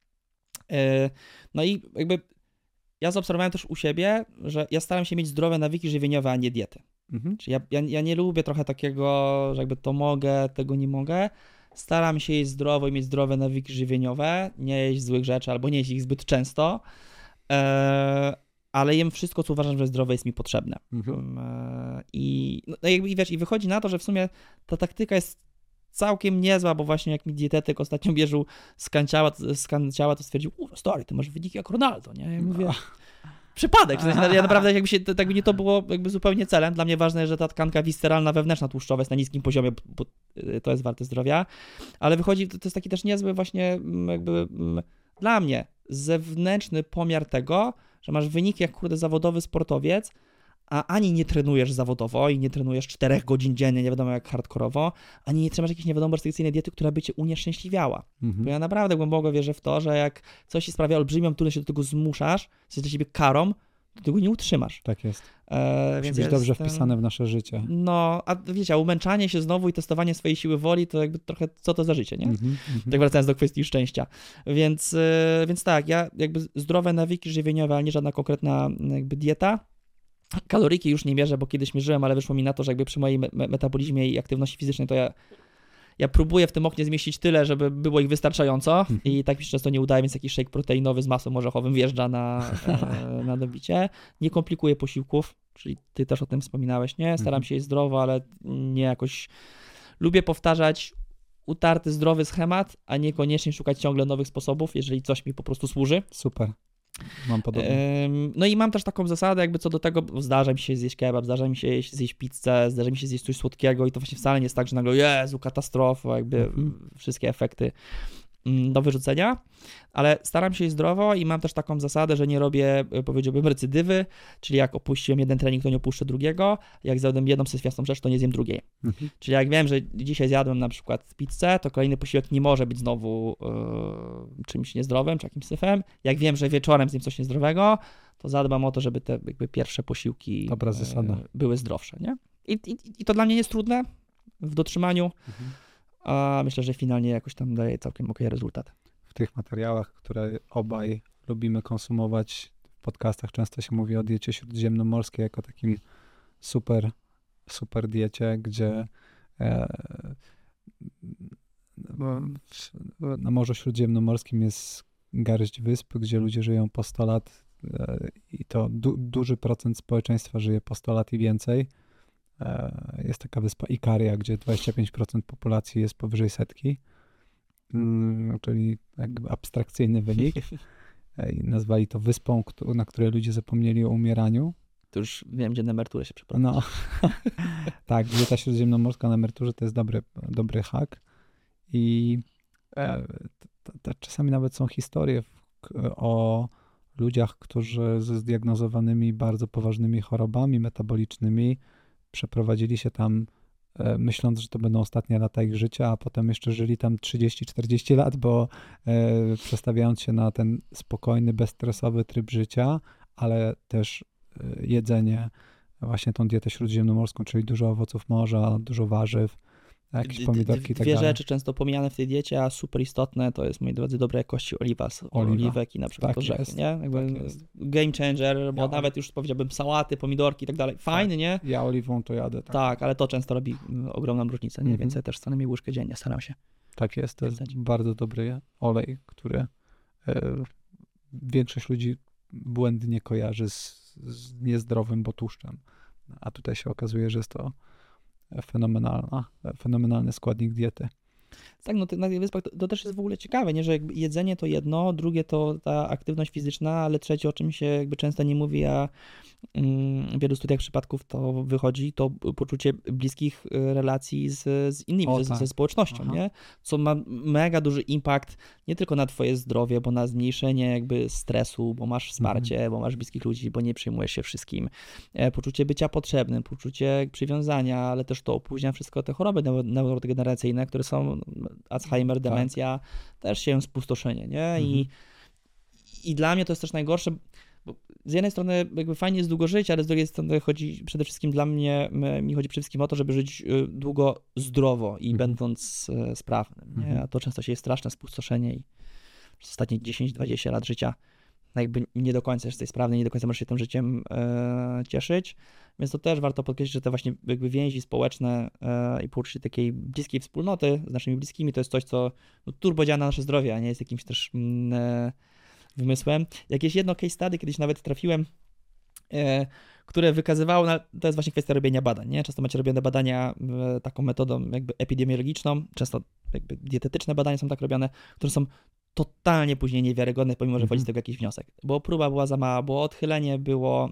No i jakby ja zaobserwowałem też u siebie, że ja staram się mieć zdrowe nawyki żywieniowe, a nie diety. Czyli ja nie lubię trochę takiego, że jakby to mogę, tego nie mogę. Staram się jeść zdrowo i mieć zdrowe nawyki żywieniowe, nie jeść złych rzeczy albo nie jeść ich zbyt często, ale jem wszystko, co uważam, że zdrowe jest mi potrzebne. I wiesz, i wychodzi na to, że w sumie ta taktyka jest całkiem niezła, bo właśnie jak mi dietetyk ostatnio mierzył skan ciała, to stwierdził, stary, ty masz wyniki jak Ronaldo, nie? Ja mówię, przypadek, w sensie, ja naprawdę jakby nie to było jakby zupełnie celem, dla mnie ważne jest, że ta tkanka visceralna wewnętrzna tłuszczowa jest na niskim poziomie, bo to jest warte zdrowia, ale wychodzi, to jest taki też niezły właśnie jakby dla mnie zewnętrzny pomiar tego, że masz wyniki jak zawodowy sportowiec, a ani nie trenujesz zawodowo i nie trenujesz 4 godzin dziennie, nie wiadomo jak hardkorowo, ani nie trzymasz jakiejś nie wiadomo restrykcyjnej diety, która by cię unieszczęśliwiała. Bo ja naprawdę głęboko wierzę w to, że jak coś ci sprawia olbrzymią trudność, się do tego zmuszasz, jest dla ciebie karą, to tego nie utrzymasz. Tak jest. Musi być dobrze wpisane w nasze życie. No, a wiecie, a umęczanie się znowu i testowanie swojej siły woli, to jakby trochę co to za życie, nie? Tak wracając do kwestii szczęścia. Więc tak, ja jakby zdrowe nawyki żywieniowe, ale nie żadna konkretna jakby dieta. Kaloryki już nie mierzę, bo kiedyś mierzyłem, ale wyszło mi na to, że jakby przy moim metabolizmie i aktywności fizycznej to ja próbuję w tym oknie zmieścić tyle, żeby było ich wystarczająco i tak mi się często nie udaje, więc jakiś shake proteinowy z masłem orzechowym wjeżdża na dobicie. Nie komplikuję posiłków, czyli ty też o tym wspominałeś, nie? Staram się jeść zdrowo, ale nie jakoś... Lubię powtarzać utarty, zdrowy schemat, a niekoniecznie szukać ciągle nowych sposobów, jeżeli coś mi po prostu służy. Super. Mam podobnie. No i mam też taką zasadę, jakby co do tego, zdarza mi się zjeść kebab, zdarza mi się zjeść pizzę, zdarza mi się zjeść coś słodkiego i to właśnie wcale nie jest tak, że nagle Jezu, katastrofa, jakby wszystkie efekty do wyrzucenia, ale staram się jeść zdrowo i mam też taką zasadę, że nie robię, powiedziałbym, recydywy, czyli jak opuściłem jeden trening, to nie opuszczę drugiego, jak zjadłem jedną syfiastą rzecz, to nie zjem drugiej. Czyli jak wiem, że dzisiaj zjadłem na przykład pizzę, to kolejny posiłek nie może być znowu czymś niezdrowym, czy jakimś syfem. Jak wiem, że wieczorem zjem coś niezdrowego, to zadbam o to, żeby te jakby pierwsze posiłki były zdrowsze, nie? I to dla mnie jest trudne w dotrzymaniu, a myślę, że finalnie jakoś tam daje całkiem okej rezultat. W tych materiałach, które obaj lubimy konsumować w podcastach, często się mówi o diecie śródziemnomorskiej jako takim super diecie, gdzie na Morzu Śródziemnomorskim jest garść wysp, gdzie ludzie żyją po 100 lat i to duży procent społeczeństwa żyje po 100 lat i więcej. Jest taka wyspa Ikaria, gdzie 25% populacji jest powyżej 100, czyli jakby abstrakcyjny wynik. I nazwali to wyspą, na której ludzie zapomnieli o umieraniu. To już wiem, gdzie na emeryturę się przeprowadzić. No, tak, dieta śródziemnomorska na emeryturze to jest dobry hack. I czasami nawet są historie o ludziach, którzy ze zdiagnozowanymi bardzo poważnymi chorobami metabolicznymi przeprowadzili się tam myśląc, że to będą ostatnie lata ich życia, a potem jeszcze żyli tam 30-40 lat, bo przestawiając się na ten spokojny, bezstresowy tryb życia, ale też jedzenie, właśnie tą dietę śródziemnomorską, czyli dużo owoców morza, dużo warzyw, jakieś pomidorki i tak Dwie dalej. rzeczy często pomijane w tej diecie, a super istotne, to jest, moi drodzy, dobrej jakości oliwek i na przykład orzechy, nie? Jakby game changer, bo nawet już powiedziałbym sałaty, pomidorki i tak dalej. Fajny, nie? Ja oliwą to jadę. Tak, ale to często robi ogromną różnicę, nie? Więc ja też co najmniej łyżkę dziennie staram się. Tak jest, to jest bardzo dobry olej, który większość ludzi błędnie kojarzy z niezdrowym tłuszczem. A tutaj się okazuje, że jest to fenomenalny składnik diety. Tak, no na tych wyspach to też jest w ogóle ciekawe, nie? Że jakby jedzenie to jedno, drugie to ta aktywność fizyczna, ale trzecie, o czym się jakby często nie mówi, a w wielu studiach przypadków to wychodzi, to poczucie bliskich relacji z innymi, ze społecznością, nie? Co ma mega duży impact nie tylko na twoje zdrowie, bo na zmniejszenie jakby stresu, bo masz wsparcie, bo masz bliskich ludzi, bo nie przejmujesz się wszystkim. Poczucie bycia potrzebnym, poczucie przywiązania, ale też to opóźnia wszystko te choroby neurodegeneracyjne, które są Alzheimer, demencja, też się spustoszenie, nie? I dla mnie to jest też najgorsze, bo z jednej strony jakby fajnie jest długo żyć, ale z drugiej strony chodzi przede wszystkim przede wszystkim o to, żeby żyć długo, zdrowo i będąc sprawnym, nie? A to często się jest straszne spustoszenie i przez ostatnie 10-20 lat życia jakby nie do końca jesteś sprawny, nie do końca możesz się tym życiem cieszyć, więc to też warto podkreślić, że te właśnie jakby więzi społeczne i poczucie takiej bliskiej wspólnoty z naszymi bliskimi to jest coś, co turbo działa na nasze zdrowie, a nie jest jakimś też wymysłem. Jakieś jedno case study kiedyś nawet trafiłem, które wykazywało, to jest właśnie kwestia robienia badań, nie? Często macie robione badania taką metodą jakby epidemiologiczną, często jakby dietetyczne badania są tak robione, które są totalnie później niewiarygodne, pomimo że wchodzi z tego jakiś wniosek. Bo próba była za mała, bo odchylenie było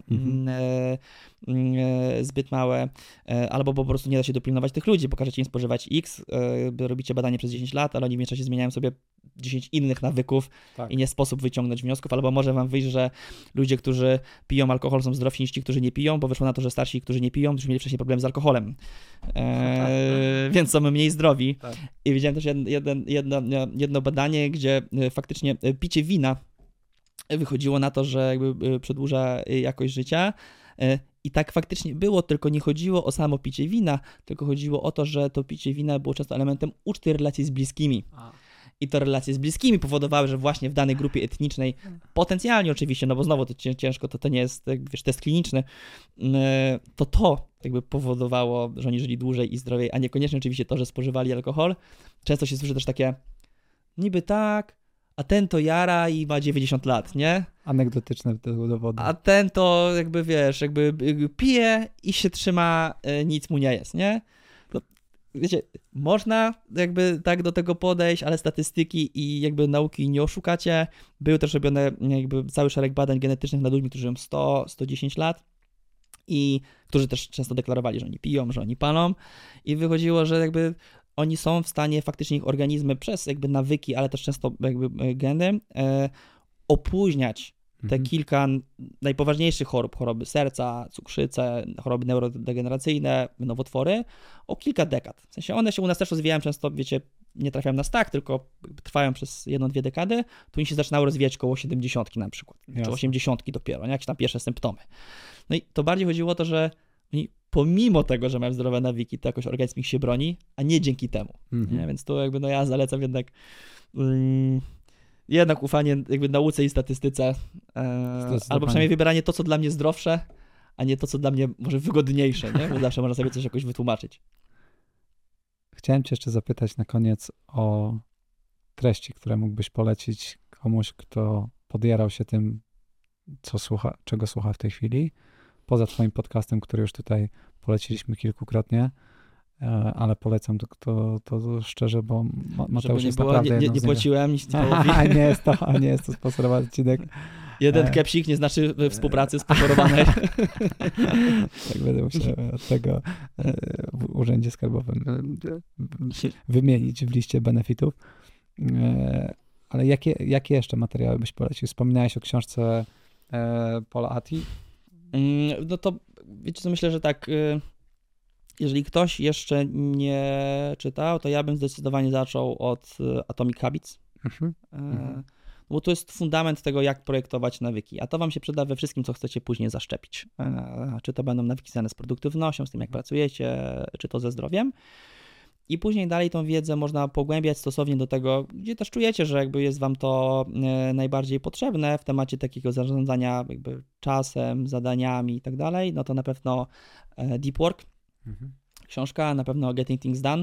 zbyt małe, albo po prostu nie da się dopilnować tych ludzi, bo każecie im spożywać X, robicie badanie przez 10 lat, ale oni w międzyczasie zmieniają sobie 10 innych nawyków i nie sposób wyciągnąć wniosków, albo może wam wyjść, że ludzie, którzy piją alkohol są zdrowsi niż ci, którzy nie piją, bo wyszło na to, że starsi, którzy nie piją, już mieli wcześniej problem z alkoholem, więc są mniej zdrowi. Tak. I widziałem też jedno badanie, gdzie faktycznie picie wina wychodziło na to, że jakby przedłuża jakość życia. I tak faktycznie było, tylko nie chodziło o samo picie wina, tylko chodziło o to, że to picie wina było często elementem uczty relacji z bliskimi. i to relacje z bliskimi powodowały, że właśnie w danej grupie etnicznej, potencjalnie oczywiście, no bo znowu to ciężko, to nie jest, wiesz, test kliniczny, to jakby powodowało, że oni żyli dłużej i zdrowiej, a niekoniecznie oczywiście to, że spożywali alkohol. Często się słyszy też takie, niby tak, a ten to jara i ma 90 lat, nie? Anegdotyczne dowody. A ten to jakby, wiesz, jakby pije i się trzyma, nic mu nie jest, nie? To, wiecie, można jakby tak do tego podejść, ale statystyki i jakby nauki nie oszukacie. Były też robione jakby cały szereg badań genetycznych nad ludźmi, którzy żyją 100-110 lat i którzy też często deklarowali, że oni piją, że oni palą i wychodziło, że jakby oni są w stanie, faktycznie ich organizmy przez jakby nawyki, ale też często jakby geny, opóźniać te kilka najpoważniejszych chorób, choroby serca, cukrzycę, choroby neurodegeneracyjne, nowotwory, o kilka dekad. W sensie one się u nas też rozwijają często, wiecie, nie trafiają na tak, tylko trwają przez 1-2 dekady, tu oni się zaczynały rozwijać koło 70 na przykład, czy 80 dopiero, nie? Jakieś tam pierwsze symptomy. No i to bardziej chodziło o to, że oni pomimo tego, że mają zdrowe nawyki, to jakoś organizm ich się broni, a nie dzięki temu. Nie? Więc to jakby, no ja zalecam jednak ufanie jakby nauce i statystyce, albo przynajmniej wybieranie to, co dla mnie zdrowsze, a nie to, co dla mnie może wygodniejsze, nie? Bo zawsze można sobie coś jakoś wytłumaczyć. Chciałem cię jeszcze zapytać na koniec o treści, które mógłbyś polecić komuś, kto podjarał się tym, czego słucha w tej chwili, poza twoim podcastem, który już tutaj poleciliśmy kilkukrotnie, ale polecam to szczerze, bo Mateusz jest naprawdę nie płaciłem nic nie jest to sponsorowany odcinek. Jeden kepsik nie znaczy współpracy sponsorowanej. Tak będę musiał od tego w urzędzie skarbowym wymienić w liście benefitów. Ale jakie jeszcze materiały byś polecił? Wspominałeś o książce Paula Attii. No to wiecie co, myślę, że tak, jeżeli ktoś jeszcze nie czytał, to ja bym zdecydowanie zaczął od Atomic Habits, bo to jest fundament tego, jak projektować nawyki, a to wam się przyda we wszystkim, co chcecie później zaszczepić. Czy to będą nawyki związane z produktywnością, z tym, jak pracujecie, czy to ze zdrowiem. I później dalej tą wiedzę można pogłębiać stosownie do tego, gdzie też czujecie, że jakby jest wam to najbardziej potrzebne w temacie takiego zarządzania jakby czasem, zadaniami i tak dalej, no to na pewno Deep Work, książka, na pewno Getting Things Done,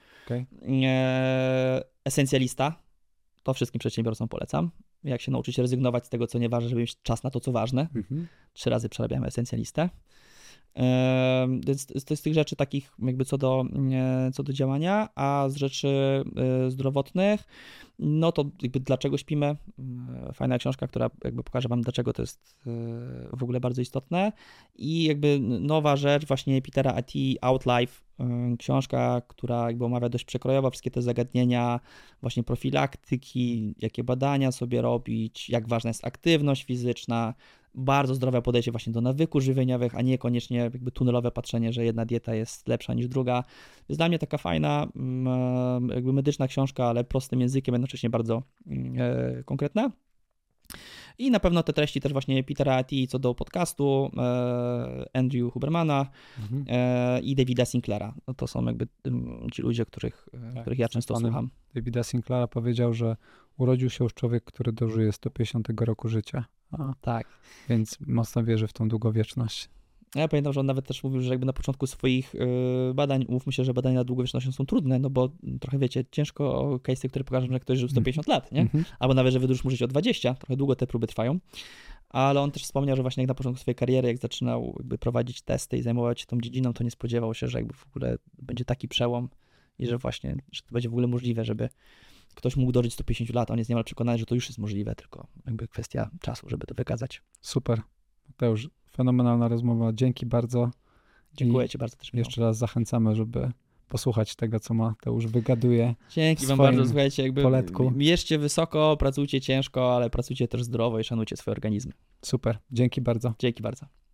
Esencjalista, to wszystkim przedsiębiorcom polecam. Jak się nauczyć rezygnować z tego, co nieważne, żeby mieć czas na to, co ważne. 3 razy przerabiamy Esencjalistę. Więc to jest z tych rzeczy takich jakby co do działania, a z rzeczy zdrowotnych, no to jakby Dlaczego śpimy, fajna książka, która jakby pokaże wam, dlaczego to jest w ogóle bardzo istotne i jakby nowa rzecz właśnie Petera Attii, Outlife, książka, która jakby omawia dość przekrojowo wszystkie te zagadnienia właśnie profilaktyki, jakie badania sobie robić, jak ważna jest aktywność fizyczna, bardzo zdrowe podejście właśnie do nawyków żywieniowych, a nie koniecznie jakby tunelowe patrzenie, że jedna dieta jest lepsza niż druga. Jest dla mnie taka fajna, jakby medyczna książka, ale prostym językiem, jednocześnie bardzo konkretna. I na pewno te treści też właśnie Petera Attii co do podcastu, Andrew Hubermana i Davida Sinclaira. No to są jakby ci ludzie, których ja często słucham. Davida Sinclaira powiedział, że urodził się już człowiek, który dożyje 150 roku życia. Tak. Więc mocno wierzy w tą długowieczność. Ja pamiętam, że on nawet też mówił, że jakby na początku swoich badań, mówmy się, że badania nad długowiecznością są trudne, no bo trochę wiecie, ciężko o case'y, które pokażą, że ktoś żył 150 lat, nie? Albo nawet, że wydłużysz mu życie o 20, trochę długo te próby trwają. Ale on też wspomniał, że właśnie jak na początku swojej kariery, jak zaczynał jakby prowadzić testy i zajmować się tą dziedziną, to nie spodziewał się, że jakby w ogóle będzie taki przełom i że właśnie, że to będzie w ogóle możliwe, żeby ktoś mógł dożyć 150 lat, on jest niemal przekonany, że to już jest możliwe, tylko jakby kwestia czasu, żeby to wykazać. Super. Mateusz, fenomenalna rozmowa. Dzięki bardzo. Dziękuję ci bardzo też. Jeszcze raz zachęcamy, żeby posłuchać tego, co Mateusz wygaduje. Dzięki wam bardzo. Słuchajcie, jakby poletku. Mierzcie wysoko, pracujcie ciężko, ale pracujcie też zdrowo i szanujcie swoje organizmy. Super. Dzięki bardzo. Dzięki bardzo.